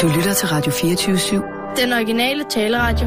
Du lytter til Radio 24/7. Den originale taleradio.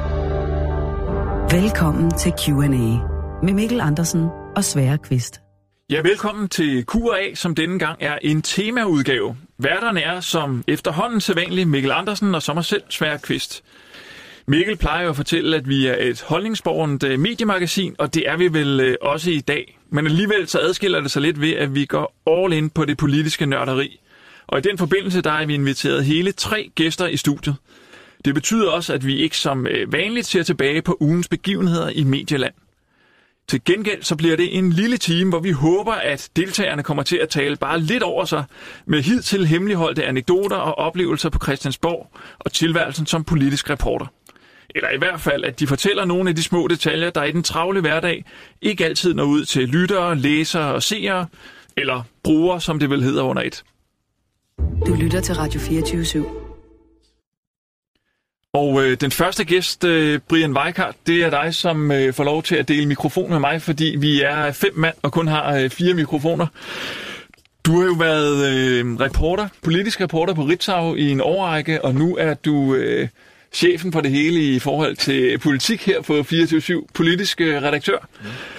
Velkommen til Q&A med Mikkel Andersen og Sverre Kvist. Ja, velkommen til Q&A, som denne gang er en temaudgave. Værterne er som efterhånden sædvanligt Mikkel Andersen og så mig selv, Sverre Kvist. Mikkel plejer jo at fortælle, at vi er et holdningsborgerent mediemagasin, og det er vi vel også i dag. Men alligevel så adskiller det sig lidt ved, at vi går all in på det politiske nørderi. Og i den forbindelse, der er vi inviteret hele 3 gæster i studiet. Det betyder også, at vi ikke som vanligt ser tilbage på ugens begivenheder i medieland. Til gengæld så bliver det en lille time, hvor vi håber, at deltagerne kommer til at tale bare lidt over sig med hidtil hemmeligholdte anekdoter og oplevelser på Christiansborg og tilværelsen som politisk reporter. Eller i hvert fald, at de fortæller nogle af de små detaljer, der i den travle hverdag ikke altid når ud til lyttere, læsere og seere, eller brugere, som det vel hedder under et. Du lytter til Radio 24/7. Og den første gæst, Brian Weikart, det er dig, som får lov til at dele mikrofon med mig, fordi vi er 5 mand og kun har 4 mikrofoner. Du har jo været politisk reporter på Ritzau i en årrække, og nu er du chefen for det hele i forhold til politik her på 24/7, politisk redaktør.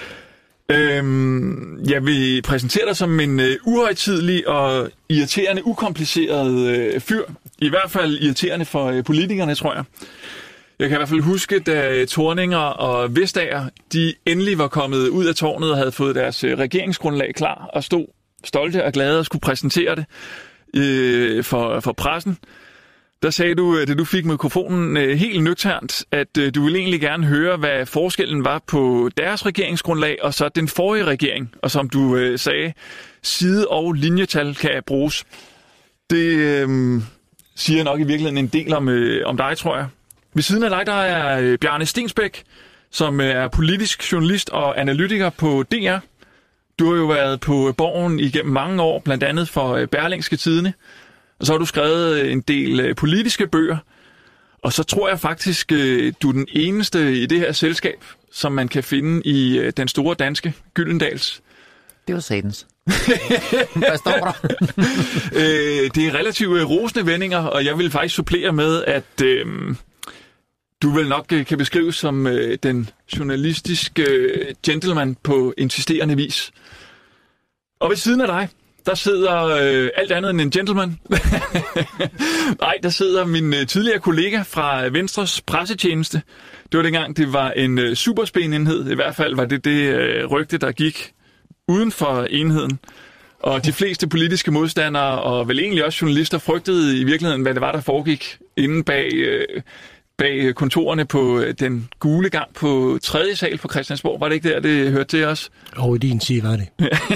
Jeg vil præsentere dig som en uhøjtidelig og irriterende, ukompliceret fyr. I hvert fald irriterende for politikerne, tror jeg. Jeg kan i hvert fald huske, da Thorninger og Vestager, de endelig var kommet ud af tårnet og havde fået deres regeringsgrundlag klar og stod stolte og glade og skulle præsentere det for pressen. Der sagde du, da du fik mikrofonen helt nøgternt, at du ville egentlig gerne høre, hvad forskellen var på deres regeringsgrundlag og så den forrige regering. Og som du sagde, side- og linjetal kan bruges. Det siger nok i virkeligheden en del om dig, tror jeg. Ved siden af dig, der er Bjarne Stensbæk, som er politisk journalist og analytiker på DR. Du har jo været på Borgen igennem mange år, blandt andet for Berlingske Tidende. Og så har du skrevet en del politiske bøger. Og så tror jeg faktisk, du er den eneste i det her selskab, som man kan finde i den store danske Gyldendals. Det var satans. Hvad står der? Det er relativt rosende vendinger, og jeg vil faktisk supplere med, at du vel nok kan beskrives som den journalistiske gentleman på insisterende vis. Og ved siden af dig, der sidder alt andet end en gentleman. Nej, der sidder min tidligere kollega fra Venstres pressetjeneste. Det var dengang, det var en superspænenhed. I hvert fald var det rygte, der gik uden for enheden. Og de fleste politiske modstandere, og vel egentlig også journalister, frygtede i virkeligheden, hvad det var, der foregik inde bag kontorerne på den gule gang på 3. sal på Christiansborg. Var det ikke der, det hørte til os? Og i din side var det.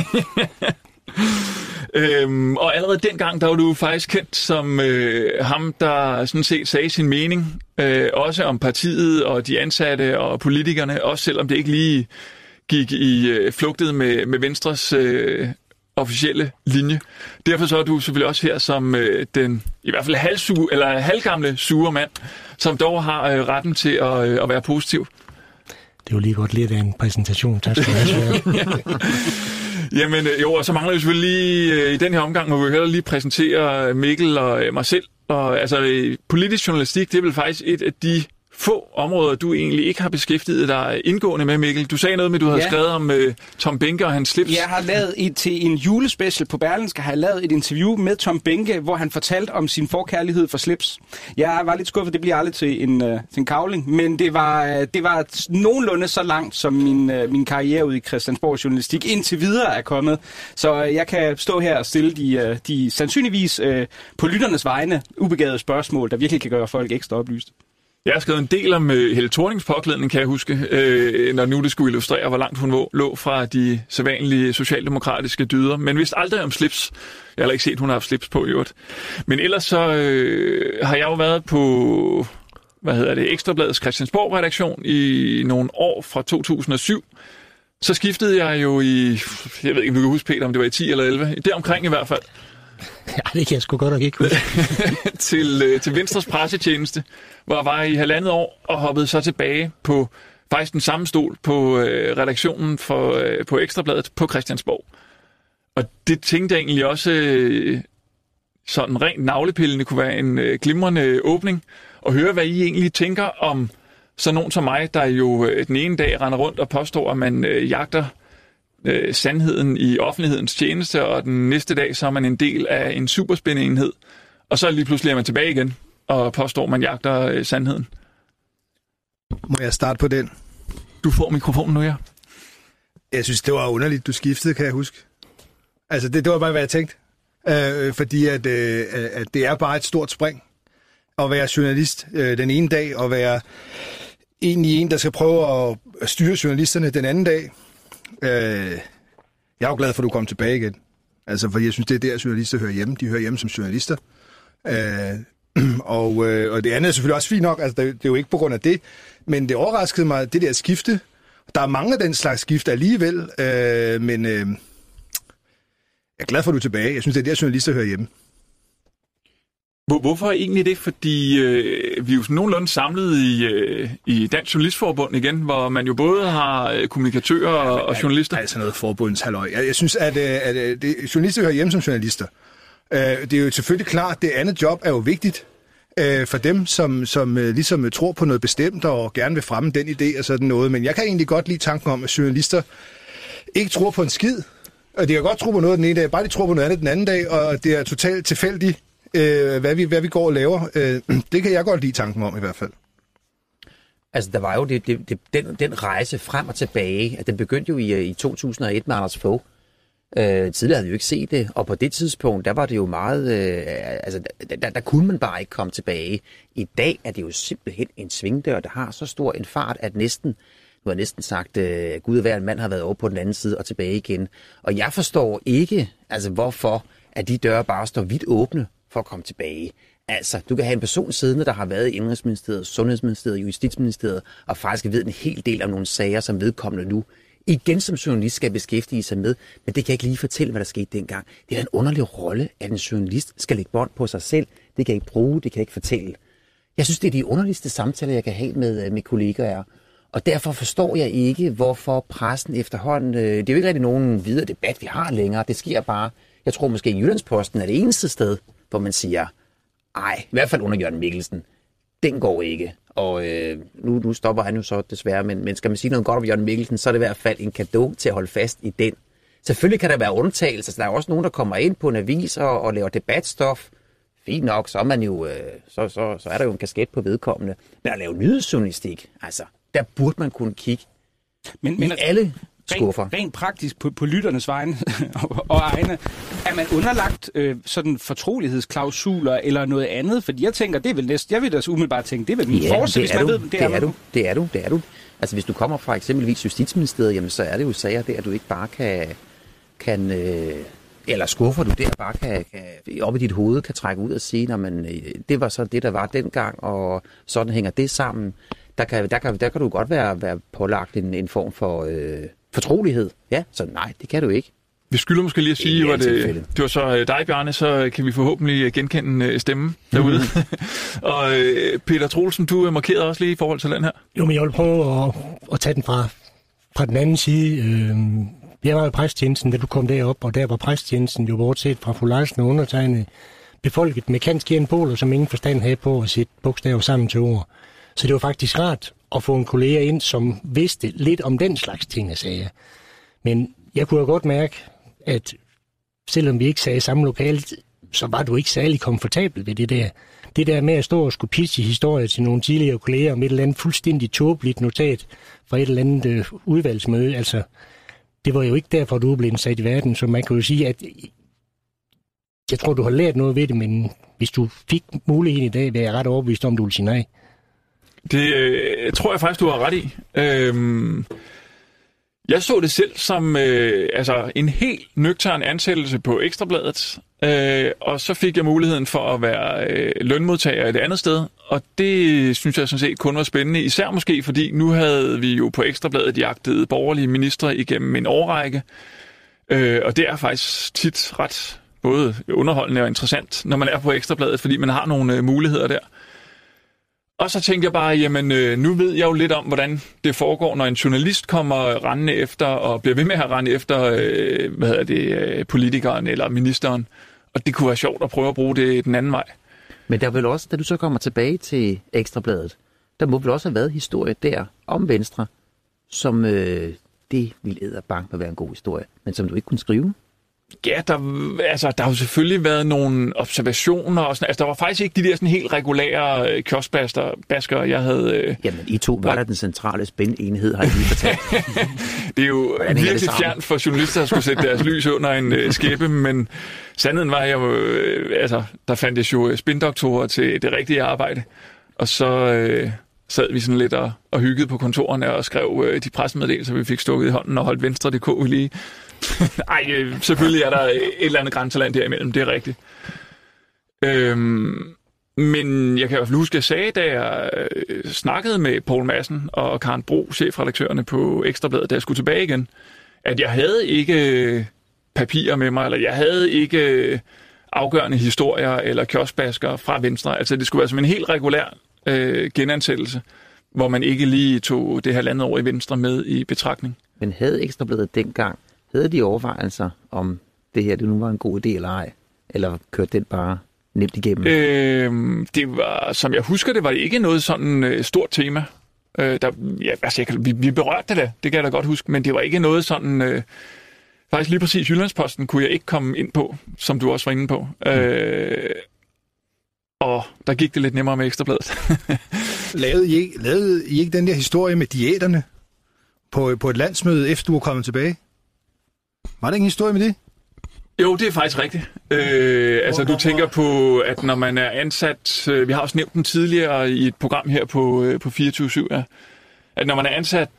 Og allerede dengang, der var du faktisk kendt som ham, der sådan set sagde sin mening, også om partiet og de ansatte og politikerne, også selvom det ikke lige gik i flugtet med Venstres officielle linje. Derfor så er du selvfølgelig også her som den i hvert fald halvgamle sure mand, som dog har retten til at være positiv. Det er jo lige godt lidt af en præsentation. Tak skal du have. Jamen jo, og så mangler vi selvfølgelig lige i den her omgang, må vi heller lige præsentere Mikkel og mig selv. Og altså politisk journalistik, det er vel faktisk et af de få områder, du egentlig ikke har beskæftiget dig indgående med, Mikkel. Du sagde noget med, du havde skrevet om Tom Behnke og hans slips. Jeg har lavet til en julespecial på Berlingske, har jeg lavet et interview med Tom Behnke, hvor han fortalte om sin forkærlighed for slips. Jeg var lidt skuffet, det bliver aldrig til en kavling, men det var nogenlunde så langt, som min karriere ude i Christiansborg journalistik indtil videre er kommet. Så jeg kan stå her og stille de sandsynligvis på lytternes vegne ubegavede spørgsmål, der virkelig kan gøre folk ekstra oplyst. Jeg har skrevet en del om Helle Thornings påklædning, kan jeg huske, når nu det skulle illustrere, hvor langt hun lå fra de sædvanlige socialdemokratiske dyder. Men vist aldrig om slips. Jeg har ikke set, hun har haft slips på i øvrigt. Men ellers så har jeg jo været på Ekstrabladets Christiansborg-redaktion i nogle år fra 2007. Så skiftede jeg jo jeg ved ikke, om du kan huske, Peter, om det var i 10 eller 11. Deromkring i hvert fald. Ja, det kan jeg sgu godt nok ikke huske. til Venstres pressetjeneste, hvor jeg var i 1,5 år og hoppede så tilbage på faktisk den samme stol på redaktionen på Ekstrabladet på Christiansborg. Og det tænkte jeg egentlig også sådan rent navlepillende kunne være en glimrende åbning, og høre, hvad I egentlig tænker om sådan nogen som mig, der jo den ene dag render rundt og påstår, at man jagter sandheden i offentlighedens tjeneste, og den næste dag så er man en del af en superspændeenhed, og så lige pludselig er man tilbage igen og påstår, at man jagter sandheden. Må jeg starte på den? Du får mikrofonen nu, ja. Jeg synes, det var underligt, du skiftede, kan jeg huske. Altså, det var bare, hvad jeg tænkte. Fordi at det er bare et stort spring at være journalist den ene dag, og være egentlig en, der skal prøve at styre journalisterne den anden dag. Jeg er jo glad for, at du kom tilbage igen. Altså, fordi jeg synes, det er der, journalister hører hjemme. De hører hjemme som journalister. Og det andet er selvfølgelig også fint nok. Altså, det er jo ikke på grund af det. Men det overraskede mig, det der skifte. Der er mange af den slags skifte alligevel. Men jeg er glad for, at du er tilbage. Jeg synes, det er der, journalister hører hjemme. Hvorfor egentlig det? Fordi vi er jo sådan nogenlunde samlet i Dansk Journalistforbund igen, hvor man jo både har kommunikatører og journalister. Altså noget forbundshalløj. Jeg synes, at journalister hører hjemme som journalister. Det er jo selvfølgelig klart, at det andet job er jo vigtigt for dem, som ligesom tror på noget bestemt og gerne vil fremme den idé og sådan noget. Men jeg kan egentlig godt lide tanken om, at journalister ikke tror på en skid. Og de kan godt tro på noget den ene dag, bare de tror på noget andet den anden dag, og det er totalt tilfældigt, hvad vi går og laver. Det kan jeg godt lide tanken om i hvert fald. Altså, der var jo den rejse frem og tilbage, at den begyndte jo i 2001 med Anders Fogh. Tidligere havde vi jo ikke set det, og på det tidspunkt, der var det jo meget, der kunne man bare ikke komme tilbage. I dag er det jo simpelthen en svingdør, der har så stor en fart, at nu har jeg næsten sagt, Gud og hver en mand har været over på den anden side og tilbage igen. Og jeg forstår ikke, altså hvorfor, at de døre bare står vidt åbne for at komme tilbage. Altså, du kan have en person siddende, der har været i Indrigsministeriet, Sundhedsministeriet, Justitsministeriet, og faktisk ved en hel del om nogle sager, som vedkommende nu igen som journalist skal beskæftige sig med, men det kan ikke lige fortælle, hvad der skete dengang. Det er en underlig rolle, at en journalist skal lægge bånd på sig selv. Det kan ikke bruge, det kan ikke fortælle. Jeg synes, det er de underligste samtaler, jeg kan have med kollegaer. Og derfor forstår jeg ikke, hvorfor pressen efterhånden... Det er jo ikke rigtig nogen videre debat, vi har længere. Det sker bare... Jeg tror måske, at Jyllandsposten er det eneste sted, hvor man siger, ej, i hvert fald under Jørgen Mikkelsen, den går ikke. Og nu stopper han jo så desværre, men skal man sige noget godt om Jørgen Mikkelsen, så er det i hvert fald en cadeau til at holde fast i den. Selvfølgelig kan der være undtagelser, så der er også nogen, der kommer ind på en avis og laver debatstof. Fint nok, så er man jo, så er der jo en kasket på vedkommende. Men at lave nyhedsjournalistik, altså, der burde man kunne kigge i alle skuffer. Rent praktisk på lytternes vegne og egne, er man underlagt sådan fortrolighedsklausuler eller noget andet? Fordi jeg tænker, det er vel næsten, jeg vil da umiddelbart tænke, det er vel min force, hvis man ved, det er du. Altså hvis du kommer fra eksempelvis Justitsministeriet, jamen så er det jo sager der, du ikke bare kan eller skuffer du der bare kan op i dit hoved kan trække ud og sige, men det var så det, der var dengang, og sådan hænger det sammen. Der kan du godt være pålagt en form for fortrolighed. Ja, så nej, det kan du ikke. Vi skylder måske lige at sige, at det var så dig, Bjarne, så kan vi forhåbentlig genkende stemmen derude. Og Peter Troelsen, du markerede også lige i forhold til den her. Jo, men jeg vil prøve at tage den fra den anden side. Jeg var i præsttjenesten, da du kom derop, og der var præsttjenesten jo bortset fra fru Larsen og undertegnet befolket med kantskjernpoler, som ingen forstand havde på at sætte bogstaver sammen til ord. Så det var faktisk rart at få en kollega ind, som vidste lidt om den slags ting, jeg sagde. Men jeg kunne jo godt mærke, at selvom vi ikke sagde samme lokale, så var du ikke særlig komfortabel ved det der. Det der med at stå og skulle pitche historier til nogle tidligere kolleger om et eller andet fuldstændig tåbeligt notat fra et eller andet udvalgsmøde. Altså, det var jo ikke derfor, du blev sat i verden, så man kan jo sige, at jeg tror, du har lært noget ved det, men hvis du fik muligheden i dag, vil jeg ret overbevist om, du vil sige nej. Det tror jeg faktisk, du har ret i. Jeg så det selv som en helt nøgtern ansættelse på Ekstrabladet, og så fik jeg muligheden for at være lønmodtager et andet sted, og det synes jeg sådan set kun var spændende, især måske fordi nu havde vi jo på Ekstrabladet jagtet borgerlige ministre igennem en årrække, og det er faktisk tit ret både underholdende og interessant, når man er på Ekstrabladet, fordi man har nogle muligheder der. Og så tænkte jeg bare, jamen nu ved jeg jo lidt om, hvordan det foregår, når en journalist kommer rendende efter og bliver ved med at rende efter, politikeren eller ministeren. Og det kunne være sjovt at prøve at bruge det den anden vej. Men der vil også, da du så kommer tilbage til Ekstrabladet, der må vel også have været historie der om Venstre, som det ville edderbank med være en god historie, men som du ikke kunne skrive. Ja, der har jo selvfølgelig været nogle observationer og sådan. Altså, der var faktisk ikke de der sådan helt regulære kioskbasker, jeg havde... Jamen, I to var der den centrale spændenhed, har jeg lige fortalt. Det er jo virkelig fjernt for journalister at skulle sætte deres lys under en skæppe, men sandheden var, der fandt jeg jo spindoktorer til det rigtige arbejde. Og så sad vi sådan lidt og hyggede på kontorerne og skrev de pressemeddelelser, vi fik stukket i hånden og holdt Venstre.dk lige. Ej, selvfølgelig er der et eller andet grænseland derimellem, det er rigtigt. Men jeg kan i hvert fald huske, at jeg sagde, da jeg snakkede med Poul Madsen og Karen Bro, chefredaktørerne på Ekstrabladet, da jeg skulle tilbage igen, at jeg havde ikke papirer med mig, eller jeg havde ikke afgørende historier eller kioskbasker fra Venstre. Altså det skulle være som en helt regulær genansættelse, hvor man ikke lige tog det halvandet år i Venstre med i betragtning. Men havde Ekstrabladet dengang, havde de overvejelser om det her, det nu var en god idé eller ej? Eller kørte den bare nemt igennem? Det var, som jeg husker det, var det ikke noget sådan stort tema. Vi berørte det, det kan jeg da godt huske, men det var ikke noget sådan... faktisk lige præcis Jyllandsposten kunne jeg ikke komme ind på, som du også var inde på. Og der gik det lidt nemmere med Ekstrabladet. Lavede I ikke den der historie med diæterne på et landsmøde, efter du var kommet tilbage? Var der ikke en historie med det? Jo, det er faktisk rigtigt. Du tænker på, at når man er ansat... vi har også nævnt den tidligere i et program her på 24/7, ja, at når man er ansat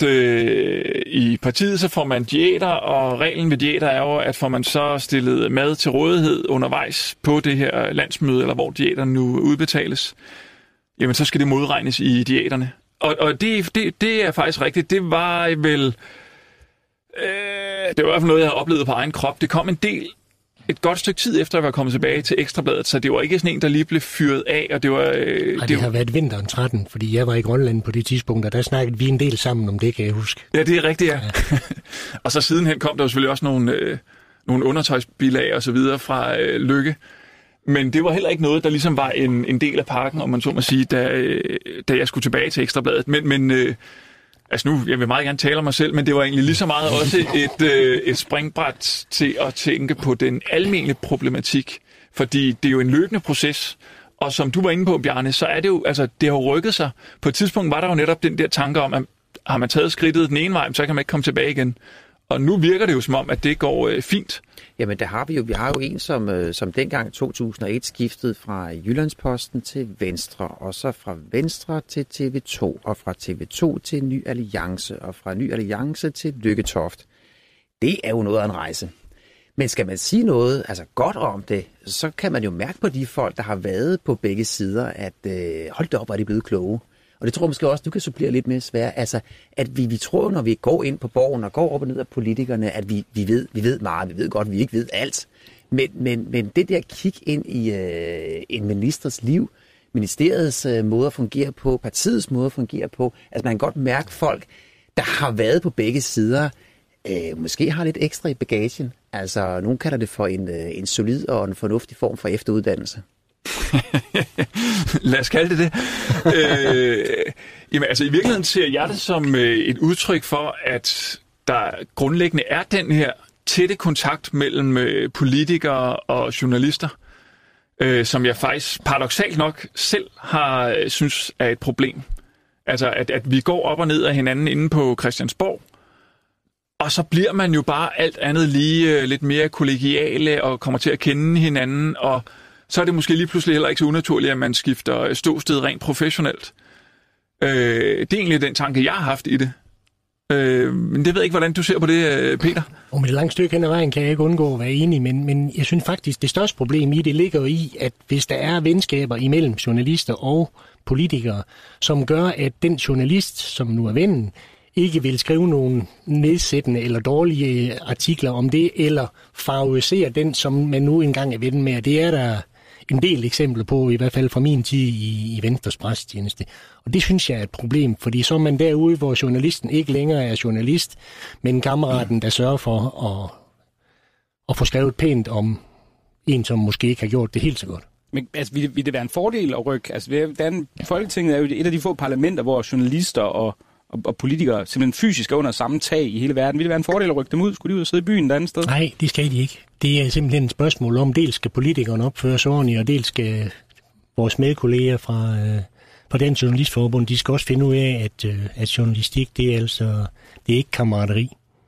i partiet, så får man diæter, og reglen ved diæter er jo, at får man så stillet mad til rådighed undervejs på det her landsmøde, eller hvor diæterne nu udbetales, jamen så skal det modregnes i diæterne. Og det er faktisk rigtigt. Det var vel... det var i hvert fald noget, jeg havde oplevet på egen krop. Det kom et godt stykke tid efter, jeg var kommet tilbage til Ekstrabladet, så det var ikke sådan en, der lige blev fyret af, og det var... det har været vinteren 13, fordi jeg var i Grønland på det tidspunkt, og der snakkede vi en del sammen om det, kan jeg huske. Ja, det er rigtigt, ja. Og så sidenhen kom der jo selvfølgelig også nogle undertøjsbilag og så videre fra Lykke. Men det var heller ikke noget, der ligesom var en del af pakken, om man så må sige, da jeg skulle tilbage til Ekstrabladet. Men nu, jeg vil meget gerne tale om mig selv, men det var egentlig lige så meget også et springbræt til at tænke på den almindelige problematik. Fordi det er jo en løbende proces, og som du var inde på, Bjarne, så er det jo, altså det har jo rykket sig. På et tidspunkt var der jo netop den der tanke om, at har man taget skridtet den ene vej, så kan man ikke komme tilbage igen. Og nu virker det jo som om, at det går fint. Jamen, det har vi jo. Vi har jo en, som dengang 2001 skiftede fra Jyllandsposten til Venstre, og så fra Venstre til TV2, og fra TV2 til Ny Alliance, og fra Ny Alliance til Lykketoft. Det er jo noget af en rejse. Men skal man sige noget godt om det, så kan man jo mærke på de folk, der har været på begge sider, at hold da op, er de blevet kloge. Og det tror jeg måske også, du kan supplere lidt mere svært. Altså, at vi tror, når vi går ind på borgen og går op og ned af politikerne, at vi ved meget, vi ved godt, vi ikke ved alt. Men det der kig ind i en ministers liv, ministeriets måde at fungere på, partiets måde at fungere på, altså man kan godt mærke folk, der har været på begge sider, måske har lidt ekstra i bagagen. Altså, nogen kalder det for en solid og en fornuftig form for efteruddannelse. Lad os kalde det. Jamen, altså i virkeligheden ser jeg det som et udtryk for, at der grundlæggende er den her tætte kontakt mellem politikere og journalister, som jeg faktisk paradoksalt nok selv har synes er et problem. Altså at vi går op og ned af hinanden inde på Christiansborg, og så bliver man jo bare alt andet lige lidt mere kollegiale og kommer til at kende hinanden, og så er det måske lige pludselig heller ikke så unaturligt, at man skifter ståsted rent professionelt. Det er egentlig den tanke, jeg har haft i det. Men det ved jeg ikke, hvordan du ser på det, Peter. Og med et langt stykke hen ad vejen kan jeg ikke undgå at være enig, men jeg synes faktisk, det største problem i det ligger i, at hvis der er venskaber imellem journalister og politikere, som gør, at den journalist, som nu er vennen, ikke vil skrive nogen nedsættende eller dårlige artikler om det, eller favorisere den, som man nu engang er ven med. Det er der en del eksempler på, i hvert fald fra min tid i Venstres pressetjeneste. Og det synes jeg er et problem, fordi så er man derude, hvor journalisten ikke længere er journalist, men kammeraten, der sørger for at få skrevet pænt om en, som måske ikke har gjort det helt så godt. Men altså, vil det være en fordel at rykke? Altså, Folketinget er jo et af de få parlamenter, hvor journalister og politikere simpelthen fysisk er under samme tag i hele verden. Vil det være en fordel at rykke dem ud? Skulle de ud og sidde i byen et andet sted? Nej, det skal de ikke. Det er simpelthen et spørgsmål om, dels skal politikerne opføre sig ordentligt, og dels skal vores medkolleger fra Dansk Journalistforbund, de skal også finde ud af, at journalistik, det er ikke kammerateri.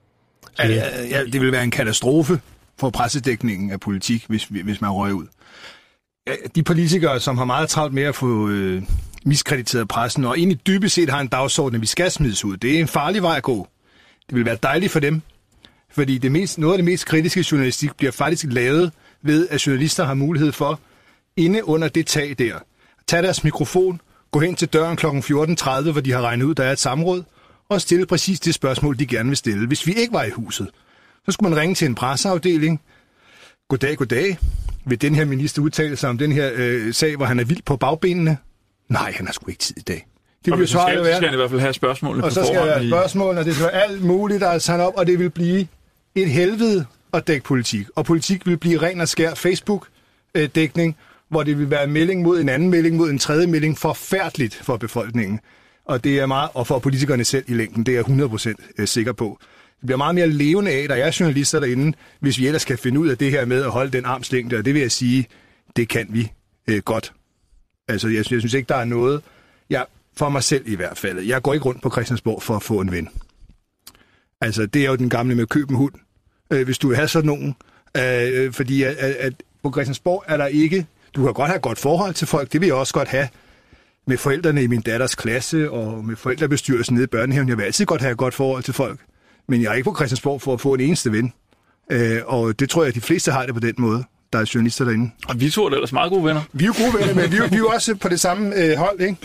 Det vil være en katastrofe for pressedækningen af politik, hvis man røg ud. De politikere, som har meget travlt med at få miskrediteret pressen, og egentlig dybest set har en dagsorden, at vi skal smides ud, det er en farlig vej at gå. Det vil være dejligt for dem, fordi noget af det mest kritiske journalistik bliver faktisk lavet ved, at journalister har mulighed for, inde under det tag der, tage deres mikrofon, gå hen til døren kl. 14.30, hvor de har regnet ud, der er et samråd, og stille præcis det spørgsmål, de gerne vil stille. Hvis vi ikke var i huset, så skulle man ringe til en presseafdeling. Goddag. Vil den her minister udtale sig om den her sag, hvor han er vild på bagbenene? Nej, han har sgu ikke tid i dag. Det og så skal han i hvert fald have spørgsmålene på forhånd. Og så skal der være spørgsmålene, og det skal være alt muligt, der er sat op, og det vil blive et helvede at dække politik. Og politik vil blive ren og skær Facebook-dækning, hvor det vil være en melding mod en anden melding, mod en tredje melding, forfærdeligt for befolkningen. Og det er meget, og for politikerne selv i længden, det er jeg 100% sikker på. Det bliver meget mere levende af, der er journalister derinde, hvis vi ellers kan finde ud af det her med at holde den armslængde, og det vil jeg sige, det kan vi godt. Altså, jeg synes ikke, der er noget, for mig selv i hvert fald, jeg går ikke rundt på Christiansborg for at få en ven. Altså, det er jo den gamle med køb en hund, hvis du vil have sådan nogen. Fordi at på Christiansborg er der ikke, du kan godt have et godt forhold til folk, det vil jeg også godt have med forældrene i min datters klasse, og med forældrebestyrelsen nede i børnehaven. Jeg vil altid godt have et godt forhold til folk. Men jeg er ikke på Christiansborg for at få en eneste ven. Og det tror jeg, at de fleste har det på den måde. Der er journalister derinde. Og vi to er ellers meget gode venner. Vi er jo gode venner, men vi er jo også på det samme hold, ikke?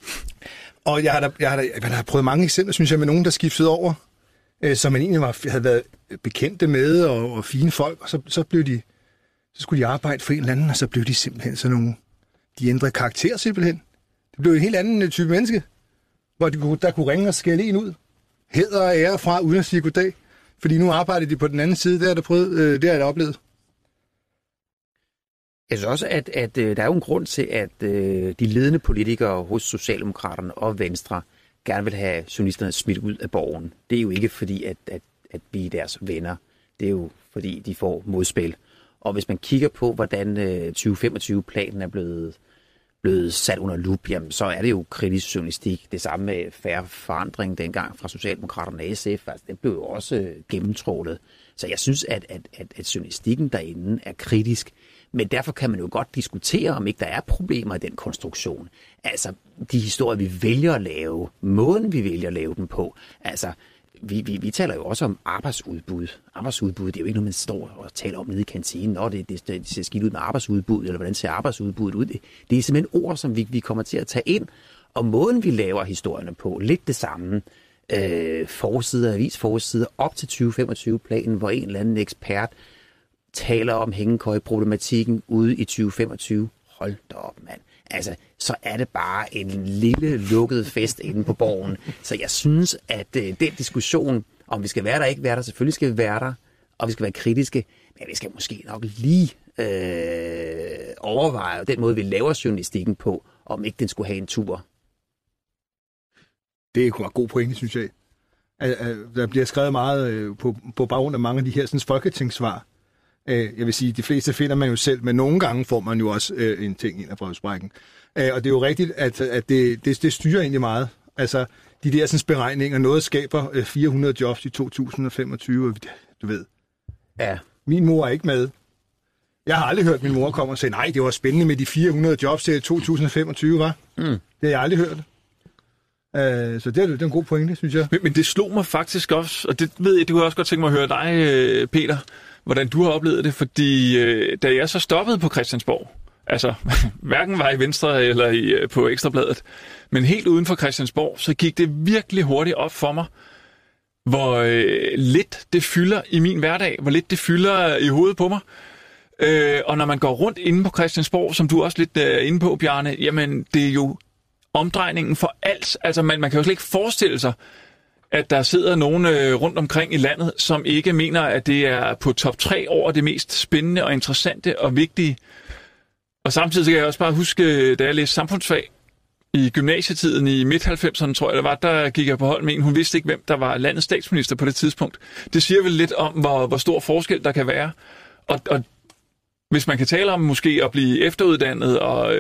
Og jeg har prøvet mange eksempler, synes jeg, med nogen, der skiftede over, som man egentlig havde været bekendte med, og fine folk, og så skulle de arbejde for en eller anden, og så blev de simpelthen sådan nogle, de ændrede karakter simpelthen. Det blev en helt anden type menneske, hvor der kunne ringe og skælde en ud. Hæder og ære fra, uden at sige goddag. Fordi nu arbejder de på den anden side, det har jeg oplevet. Jeg synes også, at der er jo en grund til, at de ledende politikere hos Socialdemokraterne og Venstre gerne vil have journalisterne smidt ud af borgen. Det er jo ikke fordi, at vi er deres venner. Det er jo fordi, de får modspil. Og hvis man kigger på, hvordan 2025-planen er blevet sat under lup, jamen, så er det jo kritisk journalistik. Det samme med Fair Forandring dengang fra Socialdemokraterne og SF. Altså, det blev jo også gennemtrålet. Så jeg synes, at journalistikken derinde er kritisk. Men derfor kan man jo godt diskutere, om ikke der er problemer i den konstruktion. Altså, de historier, vi vælger at lave, måden vi vælger at lave dem på. Altså, vi taler jo også om arbejdsudbud. Arbejdsudbud, det er jo ikke noget, man står og taler om nede i kantinen. Nå, det ser skidt ud med arbejdsudbud, eller hvordan ser arbejdsudbuddet ud? Det er simpelthen ord, som vi kommer til at tage ind. Og måden, vi laver historierne på, lidt det samme. Forsider, avisforsider, op til 2025-planen, hvor en eller anden ekspert taler om hængekøjeproblematikken ude i 2025. Hold da op, mand. Altså, så er det bare en lille lukket fest inde på borgen. Så jeg synes, at den diskussion, om vi skal være der ikke være der, selvfølgelig skal vi være der, og vi skal være kritiske, men vi skal måske nok lige overveje den måde, vi laver journalistikken på, om ikke den skulle have en tur. Det er en god pointe, synes jeg. Der bliver skrevet meget på baggrund af mange af de her sådan, folketingssvar. Jeg vil sige, de fleste finder man jo selv, men nogle gange får man jo også en ting ind af brevsprækken. Og det er jo rigtigt, at det styrer egentlig meget. Altså, de der sådan, beregninger, noget skaber 400 jobs i 2025, du ved. Ja. Min mor er ikke med. Jeg har aldrig hørt min mor komme og sige, nej, det var spændende med de 400 jobs i 2025, var? Det har jeg aldrig hørt. Så det er en god pointe, synes jeg. Men det slog mig faktisk også, og det ved jeg, det kunne jeg også godt tænke mig at høre dig, Peter, hvordan du har oplevet det, fordi da jeg så stoppede på Christiansborg, altså hverken var i Venstre eller på Ekstrabladet, men helt uden for Christiansborg, så gik det virkelig hurtigt op for mig, hvor lidt det fylder i min hverdag, hvor lidt det fylder i hovedet på mig. Og når man går rundt inde på Christiansborg, som du også lidt er inde på, Bjarne, jamen det er jo omdrejningen for alt. Altså man kan jo slet ikke forestille sig, at der sidder nogen rundt omkring i landet, som ikke mener, at det er på top 3 over det mest spændende og interessante og vigtige. Og samtidig så kan jeg også bare huske, da jeg læste samfundsfag i gymnasietiden i midt-90'erne, tror jeg det var, der gik jeg på hold med en. Hun vidste ikke, hvem der var landets statsminister på det tidspunkt. Det siger vel lidt om, hvor stor forskel der kan være. Og hvis man kan tale om måske at blive efteruddannet, og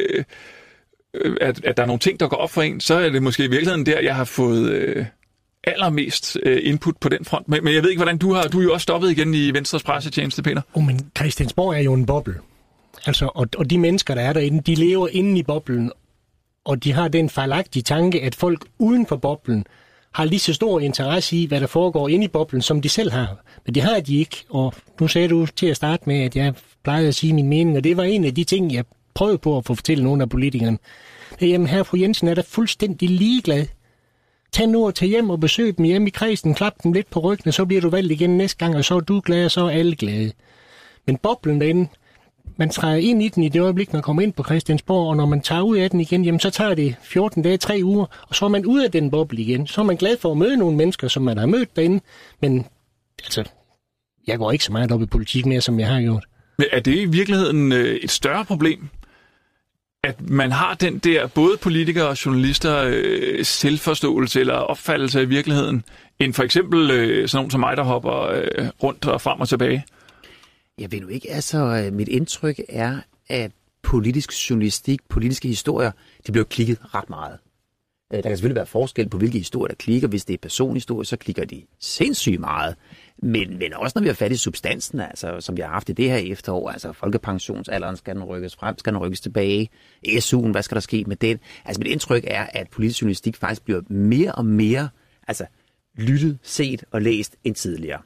at der er nogle ting, der går op for en, så er det måske i virkeligheden der, jeg har fået allermest input på den front. Men jeg ved ikke, hvordan du er jo også stoppet igen i Venstres pressetjeneste, Peter. Men Christiansborg er jo en boble. Altså, og de mennesker, der er derinde, de lever inde i boblen, og de har den fejlagtige tanke, at folk uden for boblen har lige så stor interesse i, hvad der foregår inde i boblen, som de selv har. Men det har de ikke, og nu sagde du til at starte med, at jeg plejede at sige min mening, og det var en af de ting, jeg prøvede på at få fortælle nogle af politikerne. Jamen, her fru Jensen er da fuldstændig ligeglad. Tag nu og tag hjem og besøg dem hjemme i kredsen, klap dem lidt på ryggen, og så bliver du valgt igen næste gang, og så er du glad, og så er alle glade. Men boblen derinde, man træder ind i den i det øjeblik, man kommer ind på Christiansborg, og når man tager ud af den igen, jamen så tager det 14 dage, 3 uger, og så er man ud af den boble igen. Så er man glad for at møde nogle mennesker, som man har mødt derinde, men altså, jeg går ikke så meget op i politik mere, som jeg har gjort. Men er det i virkeligheden et større problem, at man har den der, både politikere og journalister, selvforståelse eller opfattelse af virkeligheden, end for eksempel sådan nogen som mig, der hopper rundt og frem og tilbage? Jeg ved nu ikke, altså mit indtryk er, at politisk journalistik, politiske historier, de bliver klikket ret meget. Der kan selvfølgelig være forskel på, hvilke historier der klikker. Hvis det er personhistorier, så klikker de sindssygt meget. Men også når vi har fat i substansen, altså, som vi har haft i det her efterår, altså folkepensionsalderen, skal den rykkes frem, skal den rykkes tilbage, SU'en, hvad skal der ske med den? Altså mit indtryk er, at politisk journalistik faktisk bliver mere og mere altså, lyttet, set og læst end tidligere.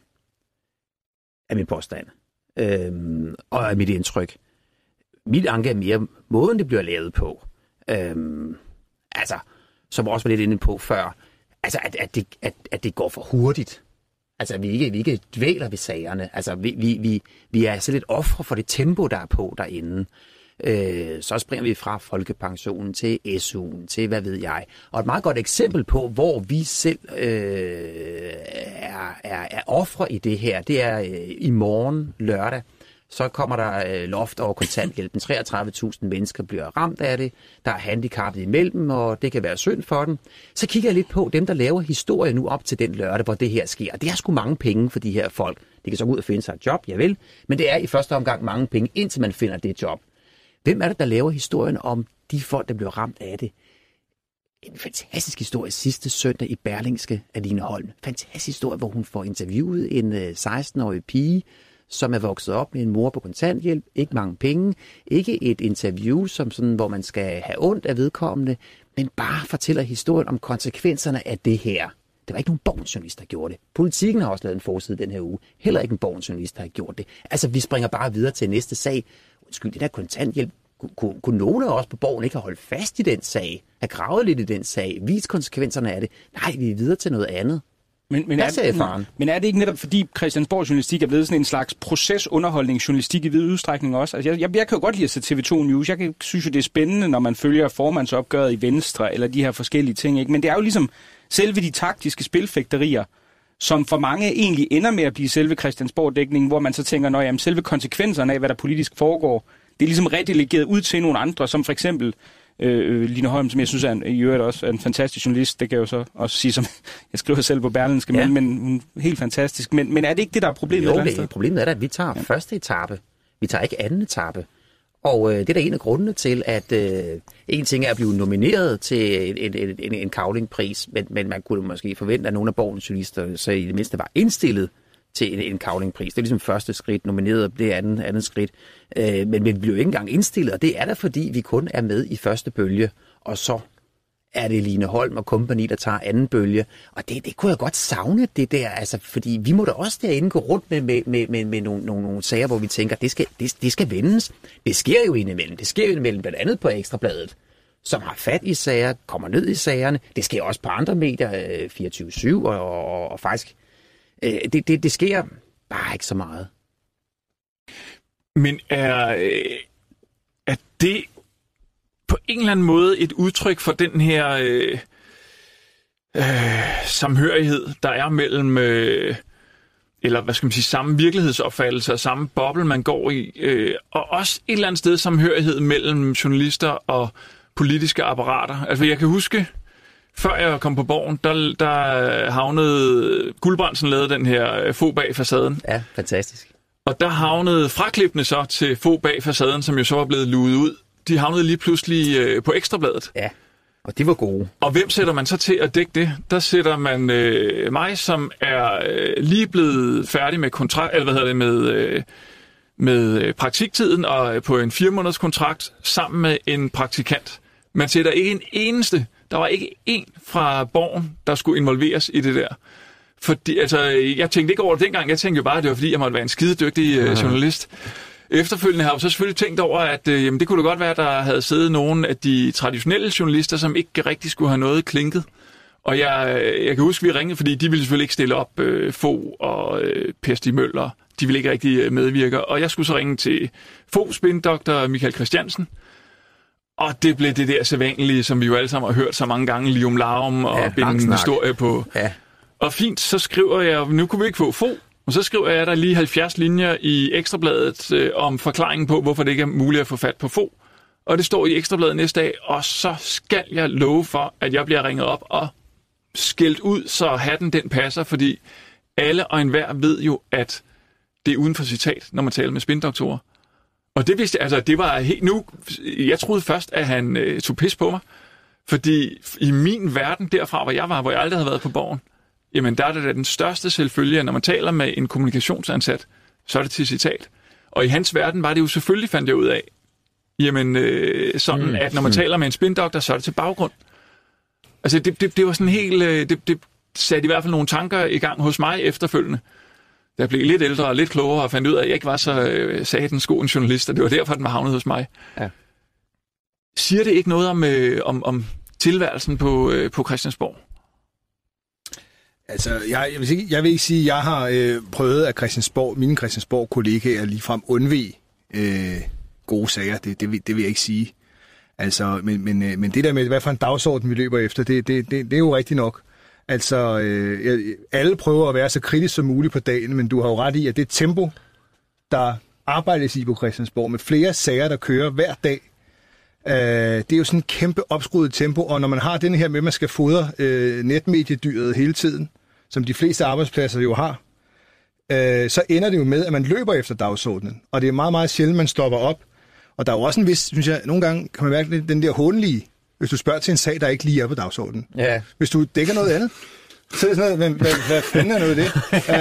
Er min påstand. Og er mit indtryk. Mit anke er mere måden, det bliver lavet på. Altså, som også var lidt inde på før, altså at det går for hurtigt. Altså, vi ikke dvæler ved sagerne. Altså, vi er altså lidt ofre for det tempo, der er på derinde. Så springer vi fra folkepensionen til SU'en, til hvad ved jeg. Og et meget godt eksempel på, hvor vi selv er ofre i det her, det er i morgen lørdag. Så kommer der loft over kontanthjælpen. 33.000 mennesker bliver ramt af det. Der er handicappet imellem, og det kan være synd for dem. Så kigger jeg lidt på dem, der laver historie nu op til den lørdag, hvor det her sker. Det er sgu mange penge for de her folk. De kan så gå ud og finde sig et job, javel. Men det er i første omgang mange penge, indtil man finder det job. Hvem er det, der laver historien om de folk, der bliver ramt af det? En fantastisk historie sidste søndag i Berlingske af Line Holm. Fantastisk historie, hvor hun får interviewet en 16-årig pige, som er vokset op med en mor på kontanthjælp, ikke mange penge, ikke et interview, som sådan, hvor man skal have ondt af vedkommende, men bare fortæller historien om konsekvenserne af det her. Det var ikke nogen borgenjournalist, der gjorde det. Politikken har også lavet en forside den her uge. Heller ikke en borgenjournalist, der har gjort det. Altså, vi springer bare videre til næste sag. Undskyld, det der kontanthjælp. Kunne nogen af os på borgen ikke have holdt fast i den sag? Have gravet lidt i den sag? Vist konsekvenserne af det? Nej, vi er videre til noget andet. Men er det ikke netop fordi Christiansborg journalistik er blevet sådan en slags procesunderholdningsjournalistik i vid udstrækning også? Altså jeg kan jo godt lide at se TV2 News. Jeg synes jo, det er spændende, når man følger formandsopgøret i Venstre, eller de her forskellige ting, ikke? Men det er jo ligesom selve de taktiske spilfægterier, som for mange egentlig ender med at blive selve Christiansborg-dækningen, hvor man så tænker, jamen selve konsekvenserne af, hvad der politisk foregår, det er ligesom redelegeret ud til nogle andre, som for eksempel Line Holm, som jeg synes i øvrigt også er en fantastisk journalist. Det kan jeg jo så også sige, som jeg skriver selv på Berlingske, ja. men hun er helt fantastisk. Men er det ikke det, der er problemet? Jo, problemet er da, at vi tager første etape. Vi tager ikke anden etape. Og det er da en af grundene til, at en ting er at blive nomineret til en Cavlingpris, men man kunne måske forvente, at nogle af borgens journalister så i det mindste var indstillet til en Cavlingpris. Det er ligesom første skridt, nomineret, det er andet skridt. Men vi bliver jo ikke engang indstillet, og det er da fordi, vi kun er med i første bølge, og så er det Line Holm og kompagni, der tager anden bølge. Og det kunne jeg godt savne, det der, altså, fordi vi må da også derinde gå rundt med nogle sager, hvor vi tænker, det skal vendes. Det sker jo indimellem. Det sker jo indimellem blandt andet på Ekstrabladet, som har fat i sager, kommer ned i sagerne. Det sker også på andre medier, 24/7, og faktisk, det sker bare ikke så meget. Men er det på en eller anden måde et udtryk for den her samhørighed, der er mellem, eller hvad skal man sige, samme virkelighedsopfattelse og samme boble, man går i, og også et eller andet sted samhørighed mellem journalister og politiske apparater. Altså jeg kan huske, før jeg kom på Borgen, der havnede Guldbrandsen lavede den her Fogh bag facaden. Ja, fantastisk. Og der havnede fraklippene så til Fogh bag facaden, som jo så var blevet luet ud. De havnede lige pludselig på Ekstrabladet. Ja, og de var gode. Og hvem sætter man så til at dække det? Der sætter man mig, som er lige blevet færdig med kontrakt, eller hvad hedder det, med praktiktiden og på en 4-måneders kontrakt sammen med en praktikant. Man sætter ikke en eneste. Der var ikke en fra Borgen, der skulle involveres i det der. Fordi, altså, jeg tænkte ikke over det dengang. Jeg tænkte jo bare, at det var fordi, jeg måtte være en skidedygtig journalist. Efterfølgende har jeg så selvfølgelig tænkt over, at det kunne da godt være, at der havde siddet nogle af de traditionelle journalister, som ikke rigtig skulle have noget klinket. Og jeg kan huske, vi ringede, fordi de ville selvfølgelig ikke stille op, Fogh og Per Stig Møller. De ville ikke rigtig medvirke. Og jeg skulle så ringe til Foghs spindoktor Michael Christiansen. Og det blev det der sædvanlige, som vi jo alle sammen har hørt så mange gange, lium larum og binde en historie på. Ja. Og fint, så skriver jeg, nu kunne vi ikke få Fogh, og så skriver jeg der lige 70 linjer i Ekstrabladet om forklaringen på, hvorfor det ikke er muligt at få fat på Fogh. Og det står i Ekstrabladet næste dag, og så skal jeg love for, at jeg bliver ringet op og skældt ud, så hatten den passer, fordi alle og enhver ved jo, at det er uden for citat, når man taler med spindoktorer. Og det vidste jeg, altså det var helt nu, jeg troede først, at han tog pis på mig, fordi i min verden derfra, hvor jeg var, hvor jeg aldrig havde været på Borgen, jamen der er det da den største selvfølge, når man taler med en kommunikationsansat, så er det til citat. Og i hans verden var det jo selvfølgelig, fandt jeg ud af, jamen sådan, at når man taler med en spindoktor, så er det til baggrund. Altså det var sådan helt, det satte i hvert fald nogle tanker i gang hos mig efterfølgende. Da jeg blev lidt ældre og lidt klogere og fandt ud af, at jeg ikke var så satans god en journalist, og det var derfor, den var havnet hos mig. Ja. Siger det ikke noget om tilværelsen på Christiansborg? Altså, jeg vil ikke sige, at jeg har prøvet at mine Christiansborg-kollegaer ligefrem undvige gode sager. Det vil jeg ikke sige. Altså, men det der med, hvad for en dagsorden vi løber efter, det er jo rigtigt nok. Altså, alle prøver at være så kritisk som muligt på dagen, men du har jo ret i, at det tempo, der arbejdes i på Christiansborg, med flere sager, der kører hver dag, det er jo sådan en kæmpe opskruet tempo, og når man har den her med, at man skal fodre netmediedyret hele tiden, som de fleste arbejdspladser jo har, så ender det jo med, at man løber efter dagsordenen, og det er meget, meget sjældent, man stopper op. Og der er jo også en vis, synes jeg, nogle gange kan man mærke den der hånlige, hvis du spørger til en sag, der ikke lige er på dagsordenen. Ja. Hvis du dækker noget andet, så er det sådan noget, hvad fanden er noget det?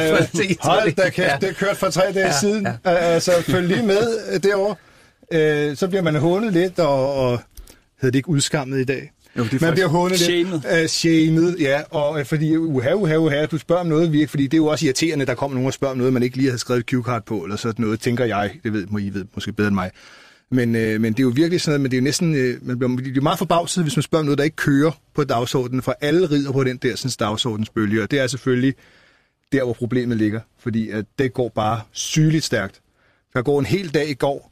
Hold da kæft, det er kørt for 3 dage siden. Ja. Altså, følg lige med derovre. Så bliver man hånet lidt, og hedder det ikke udskammet i dag? Jo, man bliver hånet lidt. Shamed, ja. Og fordi uha, du spørger om noget virkelig, fordi det er jo også irriterende, der kommer nogen og spørger om noget, man ikke lige har skrevet et cue-card på, eller sådan noget, tænker jeg. Det ved I måske bedre end mig. Men det er jo virkelig sådan noget, men det er jo næsten, det er meget forbavset, hvis man spørger om noget, der ikke kører på dagsordenen, for alle rider på den der sådan, dagsordensbølge, og det er selvfølgelig der, hvor problemet ligger, fordi at det går bare sygeligt stærkt. Der går en hel dag i går,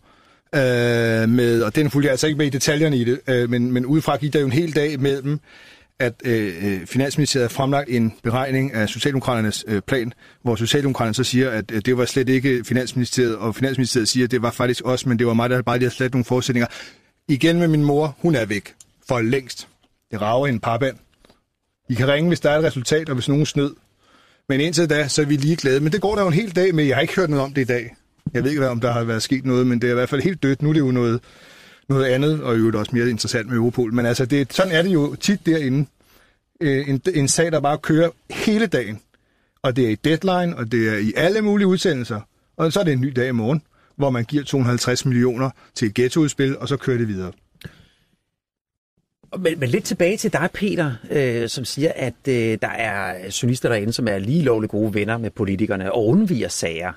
med, og den fulgte jeg altså ikke med i detaljerne i det, men udefra gik der jo en hel dag mellem, at Finansministeriet har fremlagt en beregning af Socialdemokraternes plan, hvor Socialdemokraterne så siger, at det var slet ikke Finansministeriet, og Finansministeriet siger, at det var faktisk os, men det var mig, der bare lige havde slet nogle forudsætninger. Igen med min mor, hun er væk for længst. Det rager en parband. I kan ringe, hvis der er et resultat, og hvis nogen snød. Men indtil da, så er vi lige glade. Men det går der jo en hel dag med. Jeg har ikke hørt noget om det i dag. Jeg ved ikke, om der har været sket noget, men det er i hvert fald helt dødt. Nu er det jo noget andet, og jo også mere interessant med Europol. Men altså, sådan er det jo tit derinde. En sag, der bare kører hele dagen. Og det er i Deadline, og det er i alle mulige udsendelser. Og så er det en ny dag i morgen, hvor man giver 250 millioner til et ghettoudspil, og så kører det videre. Men lidt tilbage til dig, Peter, som siger, at der er journalister derinde, som er lige lovligt gode venner med politikerne og undviger sager.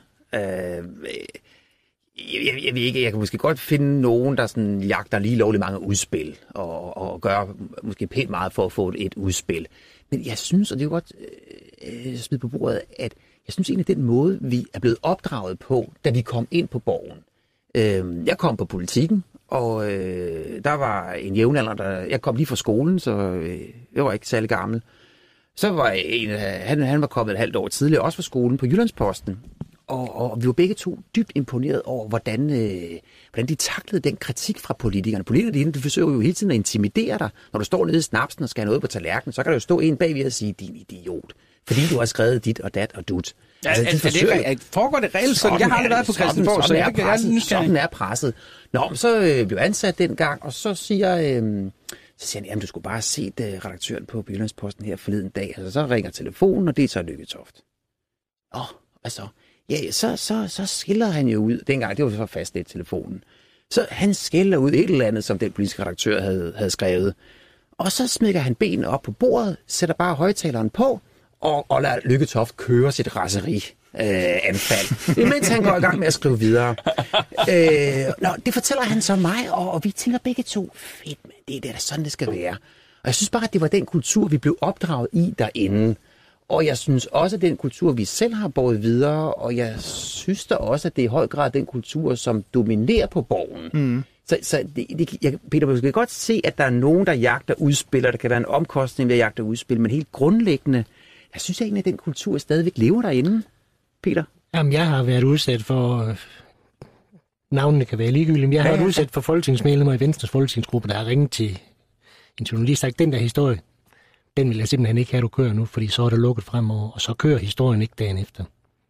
Jeg ved ikke, jeg kan måske godt finde nogen, der sådan jagter lige lovligt mange udspil og gør måske pænt meget for at få et udspil. Men jeg synes, og det er jo godt smide på bordet, at jeg synes egentlig, den måde, vi er blevet opdraget på, da vi kom ind på Borgen. Jeg kom på Politikken, og der var en jævnalder, jeg kom lige fra skolen, så jeg var ikke særlig gammel. Så var han var kommet et halvt år tidligere, også fra skolen på Jyllandsposten. Og vi var begge to dybt imponeret over, hvordan de taklede den kritik fra politikerne. Politikerne, de forsøger jo hele tiden at intimidere dig. Når du står nede i snapsen og skal have noget på tallerkenen, så kan der jo stå en bagved og sige, din idiot. Fordi du har skrevet dit og dat og dut. Foregår det reelt sådan? Jeg har aldrig været på Christiansborg, så jeg kan sådan er presset. Nå, så blev ansat dengang, og så siger han, jamen du skulle bare have set redaktøren på Jyllandsposten her forleden dag. Altså, så ringer telefonen, og det er så Lykketoft. Ja, så skiller han jo ud. Dengang, det var så fast det telefonen. Så han skiller ud et eller andet, som den politiske redaktør havde skrevet. Og så smækker han benene op på bordet, sætter bare højtaleren på, og lader Lykketoft køre sit raseri-anfald. Imens han går i gang med at skrive videre. Det fortæller han så mig, og vi tænker begge to, fedt, men det er da sådan, det skal være. Og jeg synes bare, at det var den kultur, vi blev opdraget i derinde. Og jeg synes også, at den kultur, vi selv har båret videre, og jeg synes da også, at det er i høj grad den kultur, som dominerer på borgen. Mm. Så Peter, du kan godt se, at der er nogen, der jagter udspil, og der kan være en omkostning ved at jagte udspil, men helt grundlæggende, jeg synes egentlig, at den kultur stadigvæk lever derinde, Peter. Jamen, jeg har været udsat for... Navnene kan være ligegyldige, men jeg har været udsat for folketingsmedlemmer i Venstres folketingsgruppe, der har ringet til en journalist, sagt, den der historie, den vil jeg simpelthen ikke have, du kører nu, fordi så er det lukket fremover, og så kører historien ikke dagen efter.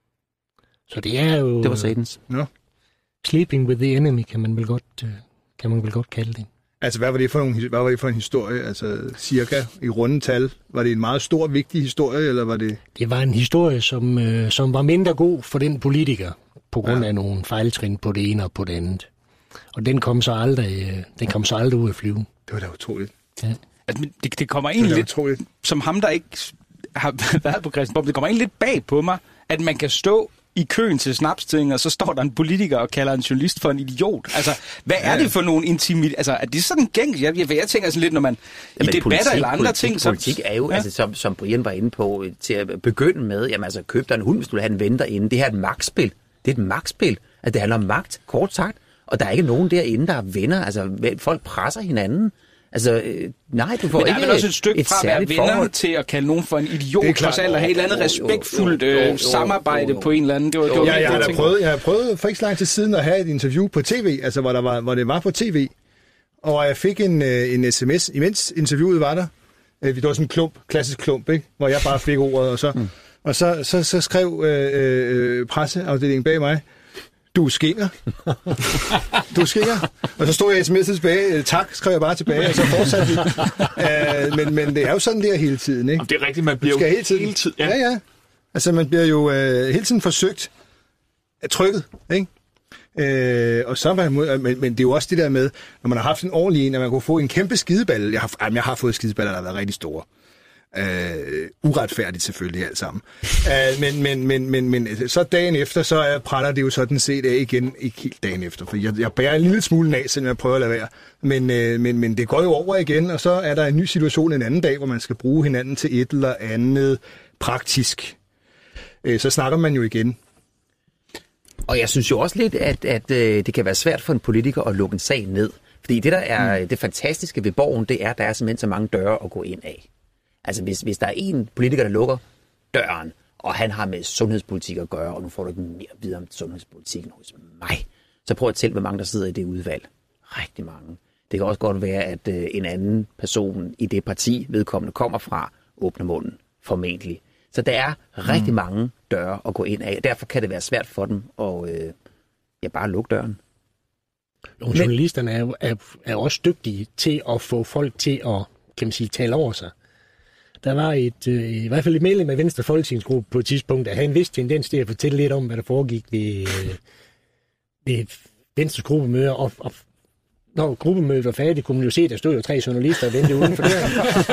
Så det er jo... Det var satans. No. Sleeping with the enemy, kan man vel godt kalde det. Altså, hvad var det for en historie? Altså, cirka i runde tal? Var det en meget stor, vigtig historie, eller var det... Det var en historie, som var mindre god for den politiker, på grund af nogle fejltrin på det ene og på det andet. Og den kom så aldrig ud at flyve. Det var da utroligt. Ja. Altså, det kommer egentlig lidt, utroligt. Som ham, der ikke har været på Christiansborg, det kommer egentlig lidt bag på mig, at man kan stå i køen til snapstidning, og så står der en politiker og kalder en journalist for en idiot. Altså, hvad er det for nogle altså, er det sådan gængs? Jeg tænker sådan lidt, når man i debatter eller andre ting... Politik er jo, altså, som Brian var inde på, til at begynde med, jamen altså, køb dig en hund, hvis du vil have en ven derinde. Det her er et magtspil. Det er et magtspil. At det handler om magt, kort sagt. Og der er ikke nogen derinde, der er venner. Altså, folk presser hinanden. Altså, nej, du får ikke. Men der er vel også et stykke fra at være venner til at kalde nogen for en idiot, trods alt, og have et eller andet respektfuldt samarbejde på en eller anden. Jeg har prøvet for ikke så lang tid siden at have et interview på tv, altså hvor det var på tv, og jeg fik en sms, imens interviewet var der. Det var sådan en klassisk klump, ikke? Hvor jeg bare fik ordet, og så skrev presseafdelingen bag mig, du er skinger. Og så stod jeg sms'et tilbage. Tak, skrev jeg bare tilbage, og så fortsatte vi. Men det er jo sådan der hele tiden, ikke? Det er rigtigt, man bliver jo hele tiden. Ja. Altså, man bliver jo hele tiden forsøgt af trykket, ikke? Og så men det er jo også det der med, når man har haft en ordentlig en, at man kunne få en kæmpe skideballe. Jeg har fået skideballer, der har været rigtig store. Uretfærdigt selvfølgelig alt sammen. Men så dagen efter, så prætter det jo sådan set af igen, ikke helt dagen efter, for jeg bærer en lille smule af, selvom jeg prøver at lade være. Men det går jo over igen, og så er der en ny situation en anden dag, hvor man skal bruge hinanden til et eller andet praktisk. Så snakker man jo igen. Og jeg synes jo også lidt, at det kan være svært for en politiker at lukke en sag ned. Fordi det, der er det fantastiske ved Borgen, det er, at der er simpelthen så mange døre at gå ind af. Altså, hvis der er en politiker, der lukker døren, og han har med sundhedspolitik at gøre, og nu får du ikke mere videre om sundhedspolitikken hos mig, så prøv at tælle, hvor mange der sidder i det udvalg. Rigtig mange. Det kan også godt være, at en anden person i det parti, vedkommende kommer fra, åbner munden, formentlig. Så der er rigtig mange døre at gå ind af. Derfor kan det være svært for dem at bare lukke døren. Journalisterne er også dygtige til at få folk til at, kan man sige, tale over sig. Der var i hvert fald et medlem af Venstre Folketingsgruppe på et tidspunkt, der havde en vis tendens til at fortælle lidt om, hvad der foregik ved Venstres gruppemøder, og når gruppemødet var færdigt, kunne man jo se, at der stod jo 3 journalister og ventede uden for døren.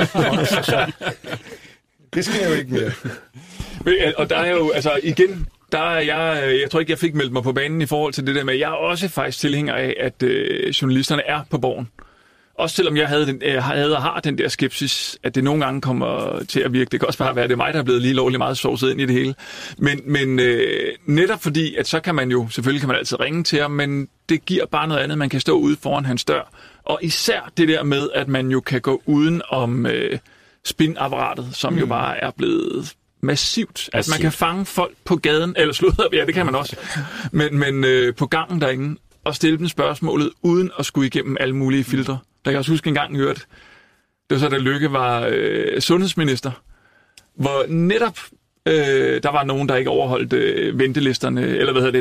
Det skal jeg jo ikke mere. Og der er jo, altså igen, jeg tror ikke, jeg fik meldt mig på banen i forhold til det der med, jeg er også faktisk tilhænger af, at journalisterne er på Borgen. Også selvom jeg havde og har den der skepsis, at det nogle gange kommer til at virke. Det kan også bare være, at det er mig, der er blevet lige lovligt meget sovset ind i det hele. Men netop fordi, at så kan man jo, selvfølgelig kan man altid ringe til ham, men det giver bare noget andet. Man kan stå ude foran hans dør. Og især det der med, at man jo kan gå uden om spinapparatet, som jo bare er blevet massivt. Altså man kan fange folk på gaden, eller slået, ja det kan man også, men på gangen derinde, og stille dem spørgsmålet, uden at skulle igennem alle mulige filtre. Der kan jeg også huske en gang hørt, det var så, da Løkke var sundhedsminister, hvor netop der var nogen, der ikke overholdt ventelisterne, eller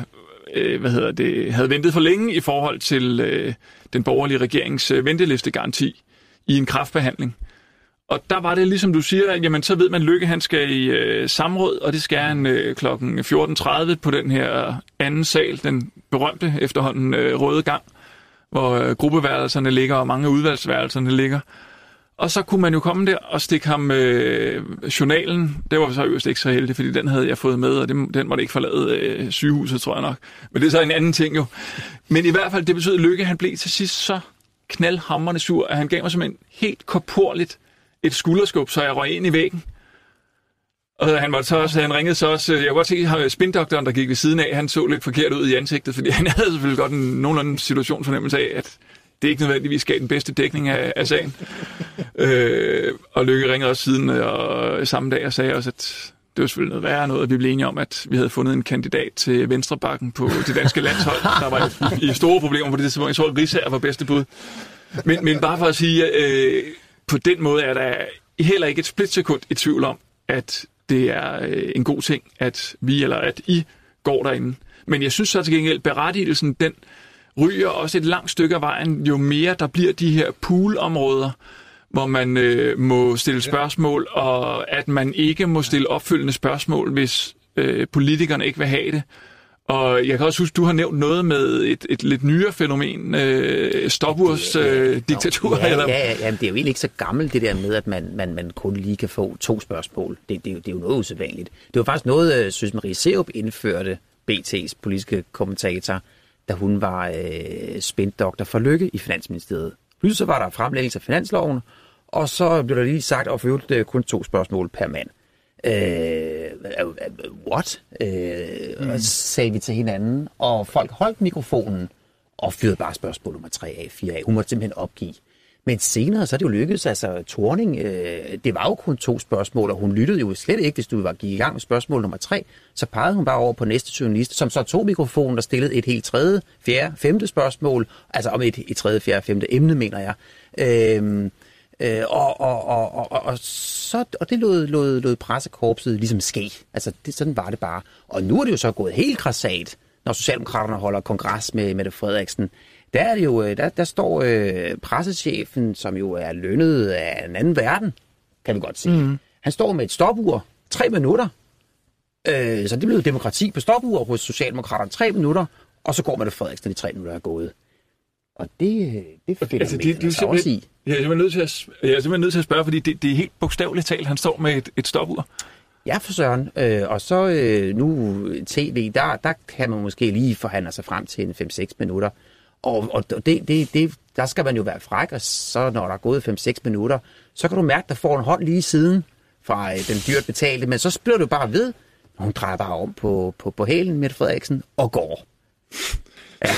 havde ventet for længe i forhold til den borgerlige regerings ventelistegaranti i en kræftbehandling. Og der var det, ligesom du siger, jamen så ved man, Løkke han skal i samråd, og det skal han klokken 14.30 på den her anden sal, den berømte efterhånden røde gang, hvor gruppeværelserne ligger, og mange af udvalgsværelserne ligger. Og så kunne man jo komme der og stikke ham journalen. Det var så øverst ikke så heldigt, fordi den havde jeg fået med, og den måtte ikke forlade sygehuset, tror jeg nok. Men det er så en anden ting jo. Men i hvert fald, det betød, at Løkke han blev til sidst så knaldhamrende sur, at han gav mig simpelthen helt korporligt et skulderskub, så jeg røg ind i væggen. Og han ringede så også, jeg kunne godt se, at spindoktoren, der gik ved siden af, han så lidt forkert ud i ansigtet, fordi han havde selvfølgelig godt en nogenlunde situationsfornemmelse af, at det ikke nødvendigvis gav den bedste dækning af sagen. Og Løkke ringede også siden og samme dag og sagde også, at det var selvfølgelig noget værre noget, at vi blev enige om, at vi havde fundet en kandidat til venstrebakken på det danske landshold. Der var i store problemer på det tidspunkt. Jeg tror, at Risager var bedste bud. Men bare for at sige, på den måde er der heller ikke et splitsekund i tvivl om, at det er en god ting, at vi eller at I går derinde. Men jeg synes så til gengæld, berettigelsen, den ryger også et langt stykke af vejen, jo mere der bliver de her poolområder, hvor man må stille spørgsmål, og at man ikke må stille opfølgende spørgsmål, hvis politikerne ikke vil have det. Og jeg kan også huske, du har nævnt noget med et lidt nyere fænomen, Stopurs diktatur. Ja, men det er jo egentlig ikke så gammelt, det der med, at man kun lige kan få 2 spørgsmål. Det er jo noget usædvanligt. Det var faktisk noget, synes Marie Serup indførte, BT's politiske kommentator, da hun var spindoktor for Løkke i Finansministeriet. Pludselig så var der fremlæggelse af finansloven, og så blev der lige sagt, at for kun 2 spørgsmål per mand. What? Og så sagde vi til hinanden, og folk holdt mikrofonen og fyrede bare spørgsmål nummer 3 af, 4 af. Hun måtte simpelthen opgive. Men senere så er det jo lykkedes, altså Thorning, det var jo kun 2 spørgsmål, og hun lyttede jo slet ikke, hvis du gik i gang med spørgsmål nummer 3, så pegede hun bare over på næste journalist, som så tog mikrofonen og stillede et helt 3., 4., 5. spørgsmål, altså om et 3., 4., 5. emne, mener jeg. Og det lod pressekorpset ligesom ske. Altså, sådan var det bare. Og nu er det jo så gået helt krassat, når Socialdemokraterne holder kongres med Mette Frederiksen. Der er det jo, der står pressechefen, som jo er lønnet af en anden verden, kan vi godt sige. Mm. Han står med et stopur, 3 minutter. Så det blev demokrati på stopur hos Socialdemokraterne, 3 minutter, og så går Mette Frederiksen, de 3 minutter er gået. Og det finder altså, også i. Jeg er simpelthen nødt til at spørge, fordi det er helt bogstaveligt talt, han står med et stopur. Ja, for søren. Og så nu tv, der kan man måske lige forhandle sig frem til en 5-6 minutter. Og der skal man jo være fræk, og så når der er gået 5-6 minutter, så kan du mærke, at der får en hånd lige siden fra den dyrt betalte, men så bliver du bare ved. Hun drejer bare om på hælen, Mette Frederiksen, og går. Ja.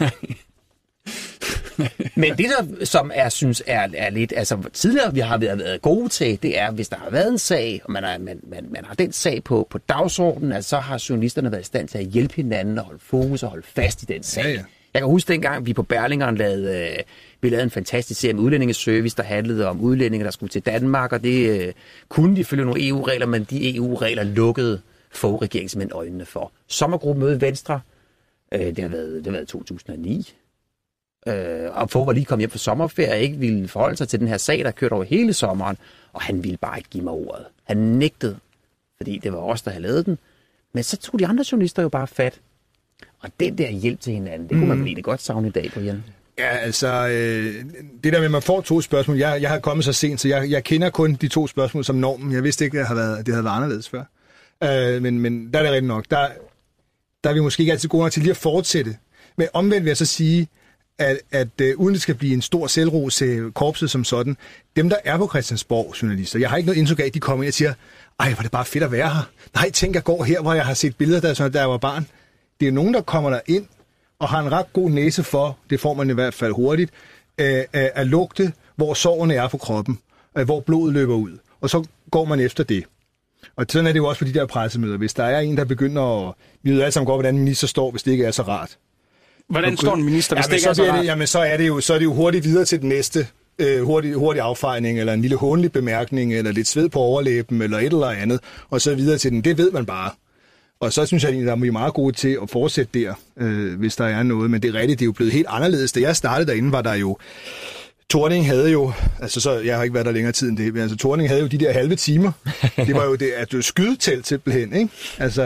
Men det, der, som jeg synes er lidt, altså tidligere vi har været gode til, det er, hvis der har været en sag, og man har den sag på dagsordenen, altså, så har journalisterne været i stand til at hjælpe hinanden og holde fokus og holde fast i den sag. Ja. Jeg kan huske dengang, vi på Berlingeren lavede en fantastisk serie med udlændingeservice, der handlede om udlændinge, der skulle til Danmark, og det kunne de følge nogle EU-regler, men de EU-regler lukkede Fogh-regeringen simpelthen øjnene for. Sommergruppemøde Venstre, det har været 2009. Og Fogh var lige kommet hjem fra sommerferie, ikke ville forholde sig til den her sag, der kørte over hele sommeren, og han ville bare ikke give mig ordet. Han nægtede, fordi det var os, der havde lavet den. Men så tog de andre journalister jo bare fat. Og den der hjælp til hinanden, det kunne man egentlig godt savne i dag, Brian. Ja, altså, det der med, at man får 2 spørgsmål, jeg har kommet så sent, så jeg kender kun de 2 spørgsmål som normen. Jeg vidste ikke, at det havde været anderledes før. Men der er det rigtig nok. Der er vi måske ikke altid gode nok til lige at fortsætte. Men omvendt vil jeg så sige, at uden det skal blive en stor selvros til korpset som sådan, dem, der er på Christiansborg, journalister, jeg har ikke noget indtryk af, at de kommer ind og siger, ej, hvor det bare fedt at være her. Nej, tænk, jeg går her, hvor jeg har set billeder, da jeg var barn. Det er nogen, der kommer der ind og har en ret god næse for, det får man i hvert fald hurtigt, at lugte, hvor sårene er på kroppen. hvor blodet løber ud. Og så går man efter det. Og sådan er det jo også på de der pressemøder. Hvis der er en, der begynder at... Vi ved alle sammen godt, hvordan en minister står, hvis det ikke er så rart. Hvordan står en minister, hvis det ikke er så rart? Jamen, så er det jo hurtigt videre til den næste hurtig affejning, eller en lille hånlig bemærkning, eller lidt sved på overlæben, eller et eller andet, og så videre til den. Det ved man bare. Og så synes jeg, at der er meget gode til at fortsætte der, hvis der er noget. Men det er rigtigt, det er jo blevet helt anderledes. Da jeg startede derinde, var der jo... Thorning havde jo, altså så, jeg har ikke været der længere tid end det, men altså Thorning havde jo de der halve timer. Det var jo det, at du skydetelt simpelthen, ikke? Altså,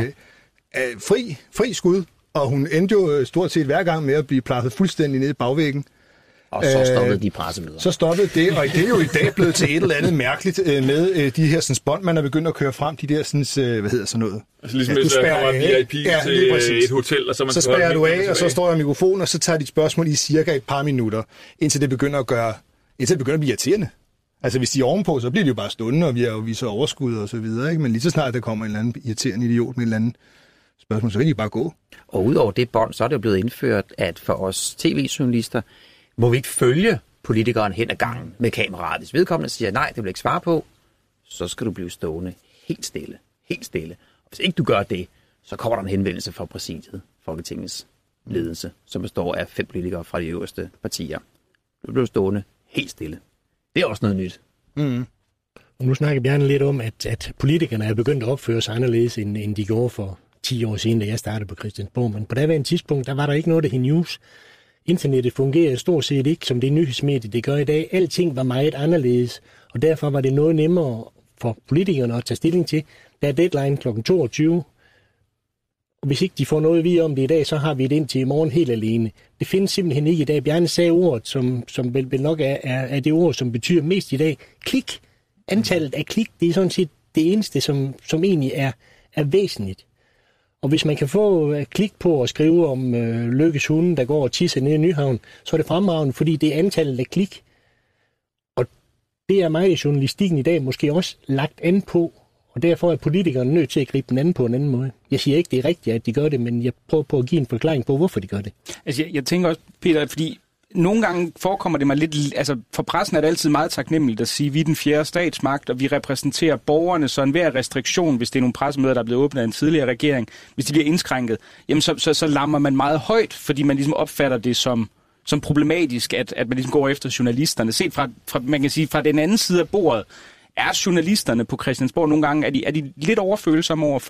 fri skud, og hun endte jo stort set hver gang med at blive plaffet fuldstændig ned i bagvæggen. Og så stoppede de pressemøder. Så stoppede det, og det er jo i dag blevet til et eller andet mærkeligt med de her sådan, bånd, man er begyndt at køre frem, de der sådan, hvad hedder sådan noget? Altså ligesom hvis der kommer VIP til et hotel, og så spærrer du af, og så står der mikrofonen, og så tager de et spørgsmål i cirka et par minutter, indtil det begynder at blive irriterende. Altså hvis de er ovenpå, så bliver de jo bare stående, og vi er jo viser overskud og så videre, ikke? Men lige så snart der kommer en eller anden irriterende idiot med en eller anden spørgsmål, så vil de bare gå. Og udover det bånd, så er det jo blevet indført, at for os tv-journalister, må vi ikke følge politikeren hen ad gangen med kameraet. Hvis vedkommende siger, nej, det vil jeg ikke svare på, så skal du blive stående helt stille. Helt stille. Og hvis ikke du gør det, så kommer der en henvendelse fra præsidiet, Folketingets ledelse, som består af 5 politikere fra de øverste partier. Du bliver stående helt stille. Det er også noget nyt. Mm. Og nu snakker Bjarne lidt om, at politikerne er begyndt at opføre sig anderledes, end de gjorde for 10 år siden, da jeg startede på Christiansborg. Men på daværende tidspunkt, der var der ikke noget, der hed news. Internettet fungerer stort set ikke som det nyhedsmedie, det gør i dag. Alting var meget anderledes, og derfor var det noget nemmere for politikerne at tage stilling til. Der er deadline kl. 22, og hvis ikke de får noget at vide om det i dag, så har vi det indtil i morgen helt alene. Det findes simpelthen ikke i dag. Bjarne sagde ordet, som vel nok er det ord, som betyder mest i dag. Klik. Antallet af klik, det er sådan set det eneste, som egentlig er væsentligt. Og hvis man kan få klik på at skrive om Lykkes hunde, der går og tisser ned i Nyhavn, så er det fremragende, fordi det er antallet af klik. Og det er meget i journalistikken i dag måske også lagt an på, og derfor er politikerne nødt til at gribe den anden på en anden måde. Jeg siger ikke, det er rigtigt, at de gør det, men jeg prøver på at give en forklaring på, hvorfor de gør det. Altså, jeg tænker også, Peter, fordi nogle gange forekommer det mig lidt... Altså, for pressen er det altid meget taknemmeligt at sige, at vi er den 4. statsmagt, og vi repræsenterer borgerne, så enhver restriktion, hvis det er nogle pressemøder, der er blevet åbnet af en tidligere regering, hvis de bliver indskrænket, jamen så lammer man meget højt, fordi man ligesom opfatter det som problematisk, at man ligesom går efter journalisterne. Set fra, man kan sige, fra den anden side af bordet, er journalisterne på Christiansborg nogle gange, er de lidt overfølsomme over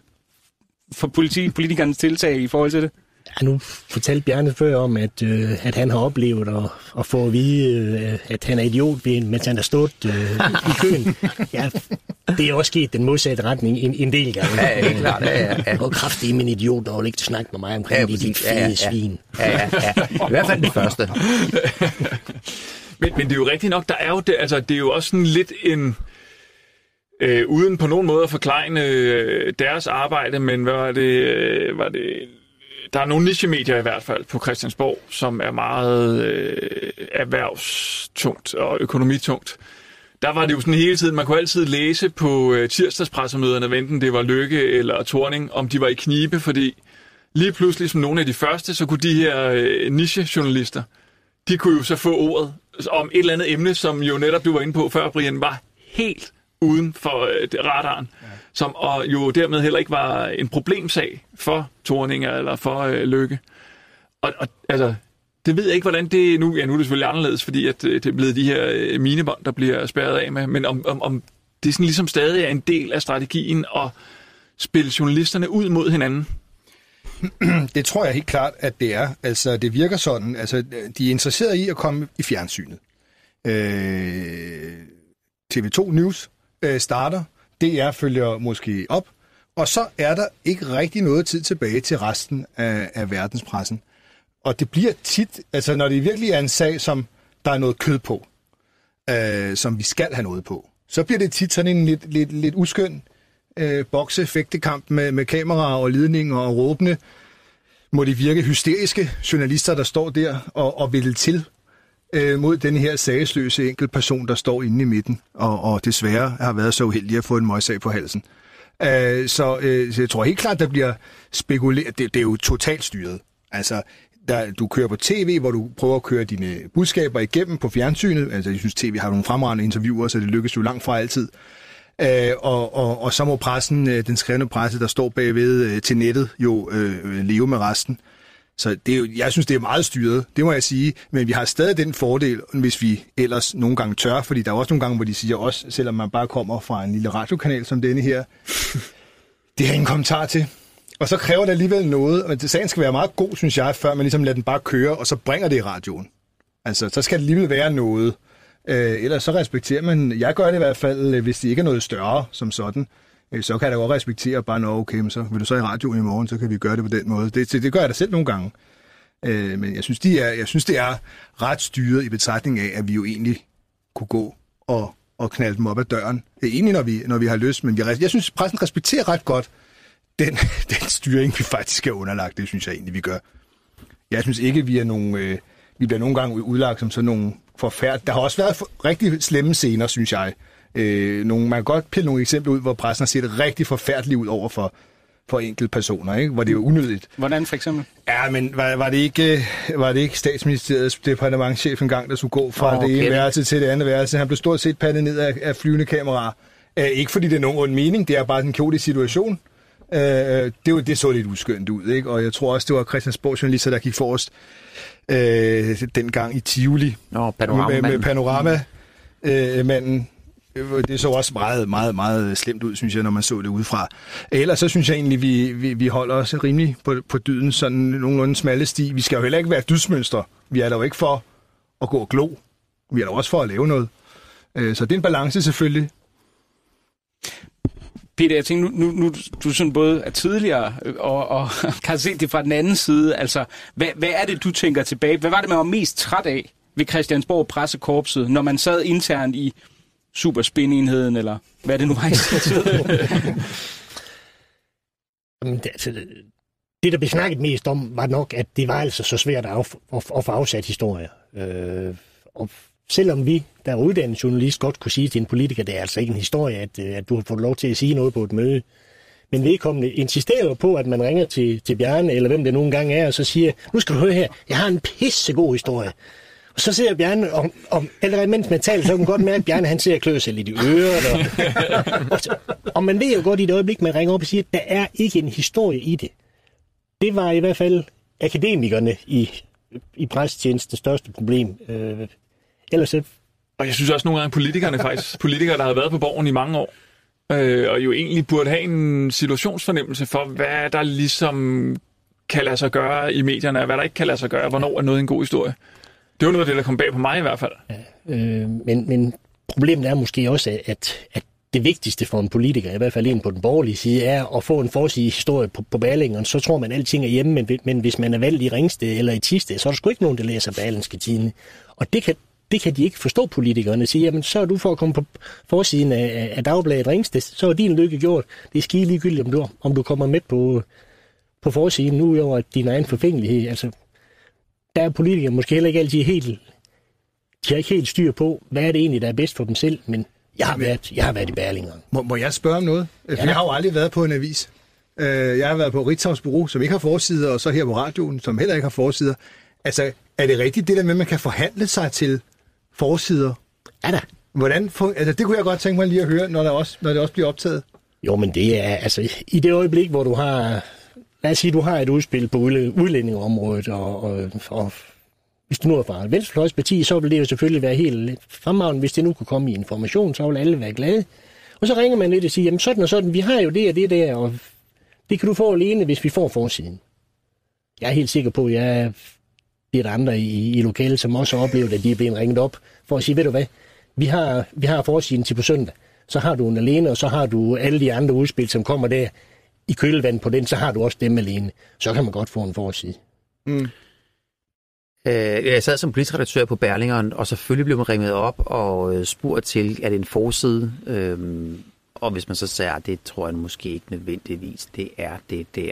for politikernes tiltag i forhold til det? Ja, nu fortalte Bjarne før om, at han har oplevet at få at vide, at han er idiot, mens han har stået i køen. Ja, det er også sket den modsatte retning en del gange. Ja, helt klart. Ja. Og kraftigt min idiot, der vil ikke snakke med mig omkring dit fede svin. Ja. I hvert fald det første. Men det er jo rigtigt nok, der er jo det, altså det er jo også sådan lidt en... uden på nogen måde at forklejne deres arbejde, men hvad var det der er nogle nichemedier i hvert fald på Christiansborg, som er meget erhvervstungt og økonomitungt. Der var det jo sådan hele tiden, man kunne altid læse på tirsdagspressemøderne, enten det var Løkke eller Thorning, om de var i knibe, fordi lige pludselig som nogle af de første, så kunne de her nichejournalister, de kunne jo så få ordet om et eller andet emne, som jo netop du var inde på før, Brian, var helt uden for radaren, som og jo dermed heller ikke var en problemsag for Thorning eller for Løkke. Og altså, det ved jeg ikke, hvordan det nu... Ja, nu er det selvfølgelig anderledes, fordi at det er blevet de her minebånd, der bliver spærret af med, men om det sådan ligesom stadig er en del af strategien at spille journalisterne ud mod hinanden. Det tror jeg helt klart, at det er. Altså, det virker sådan. Altså, de er interesserede i at komme i fjernsynet. TV2 News starter. DR følger måske op. Og så er der ikke rigtig noget tid tilbage til resten af verdenspressen. Og det bliver tit, altså når det virkelig er en sag, som der er noget kød på, som vi skal have noget på, så bliver det tit sådan en lidt uskøn bokse-fægtekamp med kameraer og ledninger og råbende. Må de virke hysteriske journalister, der står der og vil til mod den her sagesløse enkeltperson, der står inde i midten, og desværre har været så uheldig at få en møgssag på halsen. Så jeg tror helt klart, der bliver spekuleret. Det er jo totalt styret. Altså, du kører på tv, hvor du prøver at køre dine budskaber igennem på fjernsynet. Altså, jeg synes, tv har nogle fremragende interviewer, så det lykkes jo langt fra altid. Og så må pressen, den skrevne presse, der står bagved til nettet, jo leve med resten. Så det er jo, jeg synes, det er meget styret, det må jeg sige. Men vi har stadig den fordel, hvis vi ellers nogle gange tør, fordi der er også nogle gange, hvor de siger også, selvom man bare kommer fra en lille radiokanal som denne her, det har ingen kommentar til. Og så kræver det alligevel noget, og sagen skal være meget god, synes jeg, før man ligesom lader den bare køre, og så bringer det i radioen. Altså, så skal det alligevel være noget. Ellers så respekterer man, jeg gør det i hvert fald, hvis det ikke er noget større som sådan, så kan jeg da godt respektere bare, okay, men så vil du så i radioen i morgen, så kan vi gøre det på den måde. Det gør jeg da selv nogle gange. Men jeg synes, det er ret styret i betragtning af, at vi jo egentlig kunne gå og knalde dem op ad døren. Egentlig, når vi har lyst, men jeg synes, pressen respekterer ret godt den styring, vi faktisk er underlagt. Det synes jeg egentlig, vi gør. Jeg synes ikke, vi bliver nogle gange udlagt som sådan nogle forfærdelige. Der har også været rigtig slemme scener, synes jeg. Man kan godt pille nogle eksempler ud, hvor pressen har set rigtig forfærdeligt ud over for enkelte personer, ikke? Hvor det er jo unødigt. Hvordan for eksempel? Ja, men var det ikke statsministeriets departementschef engang, der skulle gå fra det ene værelse til det andet værelse? Han blev stort set pattet ned af flyvende kameraer. Ikke fordi det er nogen ond mening, det er bare en kaotisk situation. Det så lidt uskønt ud, ikke? Og jeg tror også, det var Christiansborg journalister, der gik forrest dengang i Tivoli. Med panoramamanden. Det så også meget, meget, meget slemt ud, synes jeg, når man så det udefra. Ellers så synes jeg egentlig, vi holder os rimelig på dyden, sådan nogenlunde smalle sti. Vi skal jo heller ikke være dydsmønstre. Vi er der jo ikke for at gå og glo. Vi er der også for at lave noget. Så det er en balance selvfølgelig. Peter, jeg tænker, nu du sådan både er tidligere og kan se det fra den anden side. Altså, hvad er det, du tænker tilbage? Hvad var det, man var mest træt af ved Christiansborg Pressekorpset, når man sad internt i superspinenheden, eller hvad det nu var i Det, der blev snakket mest om, var nok, at det var altså så svært at få afsat historier. Og selvom vi, der er uddannet journalist, godt kunne sige til en politiker, det er altså ikke en historie, at du har fået lov til at sige noget på et møde. Men vedkommende insisterer på, at man ringer til Bjarne, eller hvem det nogle gange er, og så siger, nu skal du høre her, jeg har en pissegod historie. Og så ser Bjarne, eller mens man taler, så kan man godt mærke, at Bjarne han ser at klø sig lidt i øret. Og man ved jo godt i det øjeblik, man ringer op og siger, at der er ikke en historie i det. Det var i hvert fald akademikerne i pressetjenestens største problem. Ellers og jeg synes også nogle gange politikere, der har været på Borgen i mange år, og jo egentlig burde have en situationsfornemmelse for, hvad der ligesom kan lade sig gøre i medierne, og hvad der ikke kan lade sig gøre, hvornår er noget en god historie. Det var noget af det, der kom bag på mig i hvert fald. Ja, men problemet er måske også, at det vigtigste for en politiker, i hvert fald en på den borgerlige side, er at få en forside historie på Berlingeren. Så tror man, at alting er hjemme, men hvis man er valgt i Ringsted eller i Thisted, så er der sgu ikke nogen, der læser Berlingske Tidende. Og det kan de ikke forstå, politikerne. Sige, jamen så er du for at komme på forsiden af Dagbladet Ringsted, så er din lykke gjort. Det er skide ligegyldigt, om du kommer med på forsiden, nu over din egen forfængelighed. Altså, der er politikere måske heller ikke altid de har ikke helt styr på, hvad er det egentlig, der er bedst for dem selv, men jeg har været i Berlingeren. Må jeg spørge om noget? For jeg har jo aldrig været på en avis. Jeg har været på Ritzaus Bureau, som ikke har forsider, og så her på radioen, som heller ikke har forsider. Altså, er det rigtigt det der med, at man kan forhandle sig til forsider? Ja da. Altså, det kunne jeg godt tænke mig lige at høre, når det også bliver optaget. Jo, men det er altså i det øjeblik, hvor du har, lad os sige, du har et udspil på udlændingeområdet, og hvis du nu er fra et venstrefløjsparti, så vil det jo selvfølgelig være helt fremragende. Hvis det nu kunne komme i information, så vil alle være glade. Og så ringer man lidt og siger, jamen sådan og sådan, vi har jo det og det der, og det kan du få alene, hvis vi får forsiden. Jeg er helt sikker på, at det er der andre i lokalet, som også har oplevet, at de er blevet ringet op for at sige, ved du hvad, vi har forsiden til på søndag. Så har du den alene, og så har du alle de andre udspil, som kommer der i kølvandet på den, så har du også dem alene. Så kan man godt få en forside. Mm. Jeg sad som politisk redaktør på Berlingeren, og selvfølgelig blev man ringet op og spurgt til, er det en forside? Og hvis man så sagde, at det tror jeg måske ikke nødvendigvis, det er det der.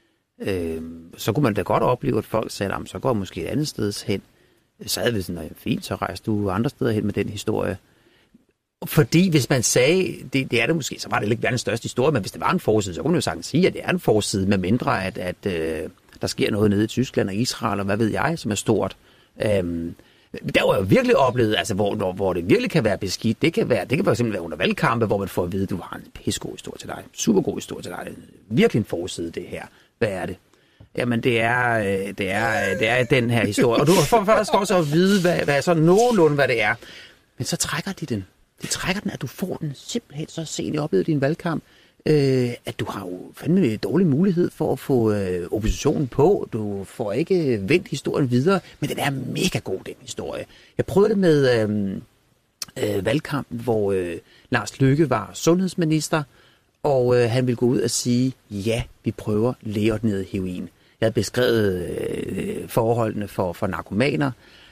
Så kunne man da godt opleve, at folk sagde, så går jeg måske et andet sted hen. Så havde vi sådan, fint, så rejste du andre steder hen med den historie. Fordi hvis man sagde, det er det måske, så var det ikke verdens største historie, men hvis det var en forside, så kunne man jo sagtens sige, at det er en forside, med mindre at der sker noget nede i Tyskland og Israel, og hvad ved jeg, som er stort. Der var jo virkelig oplevet, altså, hvor det virkelig kan være beskidt. Det kan for eksempel være under valgkampe, hvor man får at vide, at du har en pissegod historie til dig, supergod historie til dig. Virkelig en forside, det her. Hvad er det? Jamen, det er den her historie. Og du får først også at vide, hvad så nogenlunde, hvad det er. Men så trækker de den. De trækker den, at du får den simpelthen så sent i oplevet i din valgkamp, at du har jo fandme en dårlig mulighed for at få oppositionen på. Du får ikke vendt historien videre, men den er mega god, den historie. Jeg prøvede det med valgkampen, hvor Lars Løkke var sundhedsminister, og han ville gå ud og sige, ja, vi prøver lægeordineret heroin. Jeg havde beskrevet forholdene for narkomaner,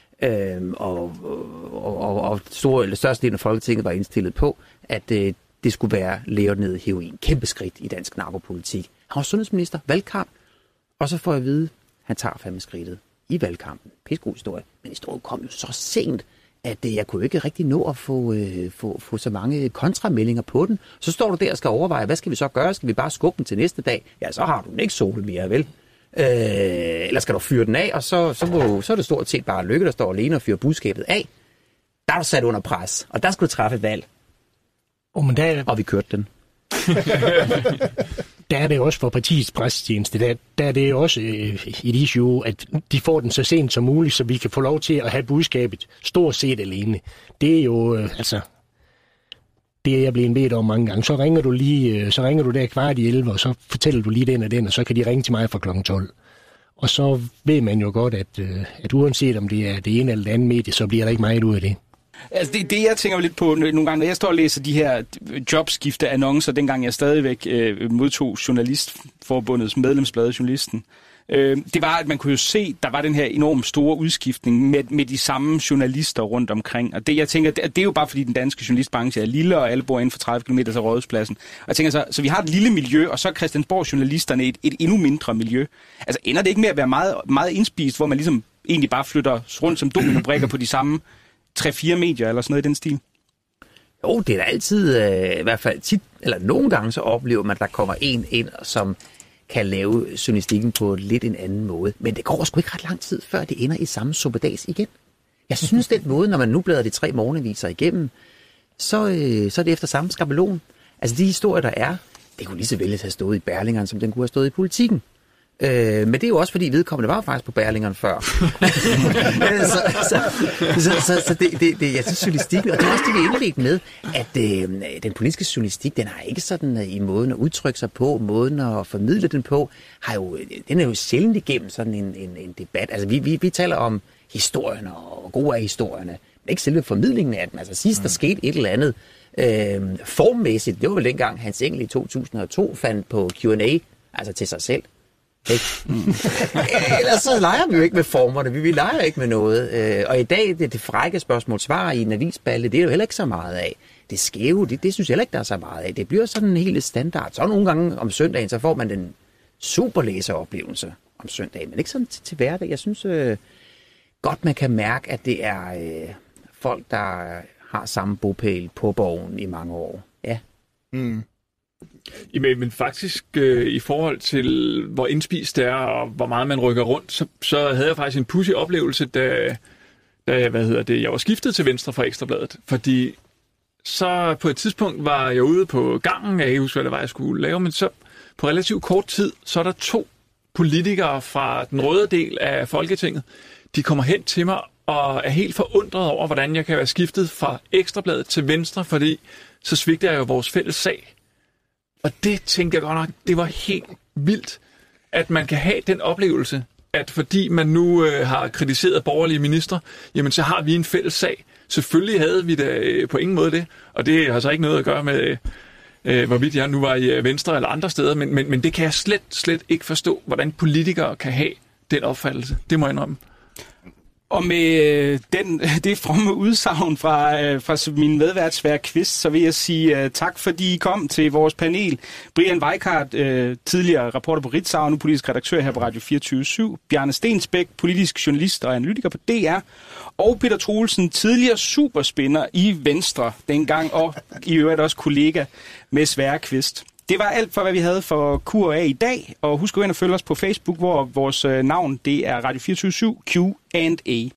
og størstedelen af Folketinget var indstillet på, at det skulle være lægeordineret heroin. Kæmpe skridt i dansk narkopolitik. Han var sundhedsminister, valgkamp, og så får jeg at vide, han tager fandme skridtet i valgkampen. Pissegod historie. Men historien kom jo så sent, at jeg kunne ikke rigtig nå at få så mange kontrameldinger på den. Så står du der og skal overveje, hvad skal vi så gøre? Skal vi bare skubbe den til næste dag? Ja, så har du den ikke sol mere, vel? Eller skal du fyre den af, og så er det stort set bare Løkke, der står alene og fyrer budskabet af. Der er du sat under pres, og der skulle du træffe et valg. Og vi kørte den. Der er det også for partiets presstjeneste. Der er det også et issue, at de får den så sent som muligt, så vi kan få lov til at have budskabet stort set alene. Det er jo, det er jeg blevet bedt om mange gange. Så ringer du der 11:15, og så fortæller du lige den og den, og så kan de ringe til mig fra kl. 12. Og så ved man jo godt, at uanset om det er det ene eller det andet medie, så bliver der ikke meget ud af det. Altså det jeg tænker lidt på nogle gange, når jeg står og læser de her jobskifte-annoncer, dengang jeg stadigvæk modtog Journalistforbundets medlemsblad, Journalisten, det var, at man kunne jo se, der var den her enormt store udskiftning med de samme journalister rundt omkring. Og det, jeg tænker, det er jo bare fordi den danske journalistbranche er lille, og alle bor inden for 30 km til Rådhuspladsen. Og jeg tænker så vi har et lille miljø, og så er Christiansborg-journalisterne et endnu mindre miljø. Altså ender det ikke med at være meget, meget indspist, hvor man ligesom egentlig bare flytter rundt som dominobrikker på de samme 3-4 medier eller sådan noget i den stil? Jo, det er da altid, i hvert fald tit, eller nogle gange så oplever man, at der kommer en ind, som kan lave journalistikken på lidt en anden måde. Men det går sgu ikke ret lang tid, før det ender i samme suppedags igen. Jeg synes, den måde, når man nu bladrer de 3 morgenaviser igennem, så er det efter samme skabelon. Altså de historier, der er, det kunne lige så vel have stået i Berlingeren, som den kunne have stået i Politikken. Men det er jo også fordi vedkommende var faktisk på Berlingeren før. så det jeg synes journalistikken, og det er også det vi indledt med, at den politiske journalistik, den har ikke sådan i måden at udtrykke sig på, måden at formidle den på, den er jo sjældent igennem sådan en debat. Altså vi taler om historierne og gode af historierne, men ikke selve formidlingen af dem. Altså sidst der skete et eller andet formmæssigt, det var vel dengang Hans Engel i 2002 fandt på Q&A, altså til sig selv. Ellers så leger vi jo ikke med formerne, vi leger ikke med noget. Og i dag, det frække spørgsmål-svar i en avisballe, det er jo heller ikke så meget af. Det skæve, det synes jeg heller ikke, der er så meget af. Det bliver sådan en helt standard. Så nogle gange om søndagen, så får man den superlæseroplevelse om søndagen, men ikke sådan til hverdag. Jeg synes godt, man kan mærke, at det er folk, der har samme bopæl på Borgen i mange år. Ja. Mm. Men faktisk i forhold til, hvor indspist det er, og hvor meget man rykker rundt, så havde jeg faktisk en pudsig oplevelse, da jeg var skiftet til Venstre fra Ekstra Bladet. Fordi så på et tidspunkt var jeg ude på gangen, jeg husker, hvad det var, jeg skulle lave, men så på relativt kort tid, så er der 2 politikere fra den røde del af Folketinget. De kommer hen til mig og er helt forundret over, hvordan jeg kan være skiftet fra Ekstra Bladet til Venstre, fordi så svigter jeg jo vores fælles sag. Og det tænkte jeg godt nok, det var helt vildt, at man kan have den oplevelse, at fordi man nu har kritiseret borgerlige ministre, jamen så har vi en fælles sag. Selvfølgelig havde vi da på ingen måde det, og det har så ikke noget at gøre med, hvorvidt jeg nu var i Venstre eller andre steder, men det kan jeg slet ikke forstå, hvordan politikere kan have den opfattelse. Det må jeg indrømme. Og med det fromme udsagn fra min medvært Sverre Kvist, så vil jeg sige tak, fordi I kom til vores panel. Brian Weikart, tidligere reporter på Ritzau, nu politisk redaktør her på Radio 24/7. Bjarne Stensbæk, politisk journalist og analytiker på DR. Og Peter Troelsen, tidligere superspinner i Venstre dengang, og i øvrigt også kollega med Sverre Kvist. Det var alt for, hvad vi havde for Q&A i dag, og husk at gå ind og følge os på Facebook, hvor vores navn det er Radio 24/7 Q&A.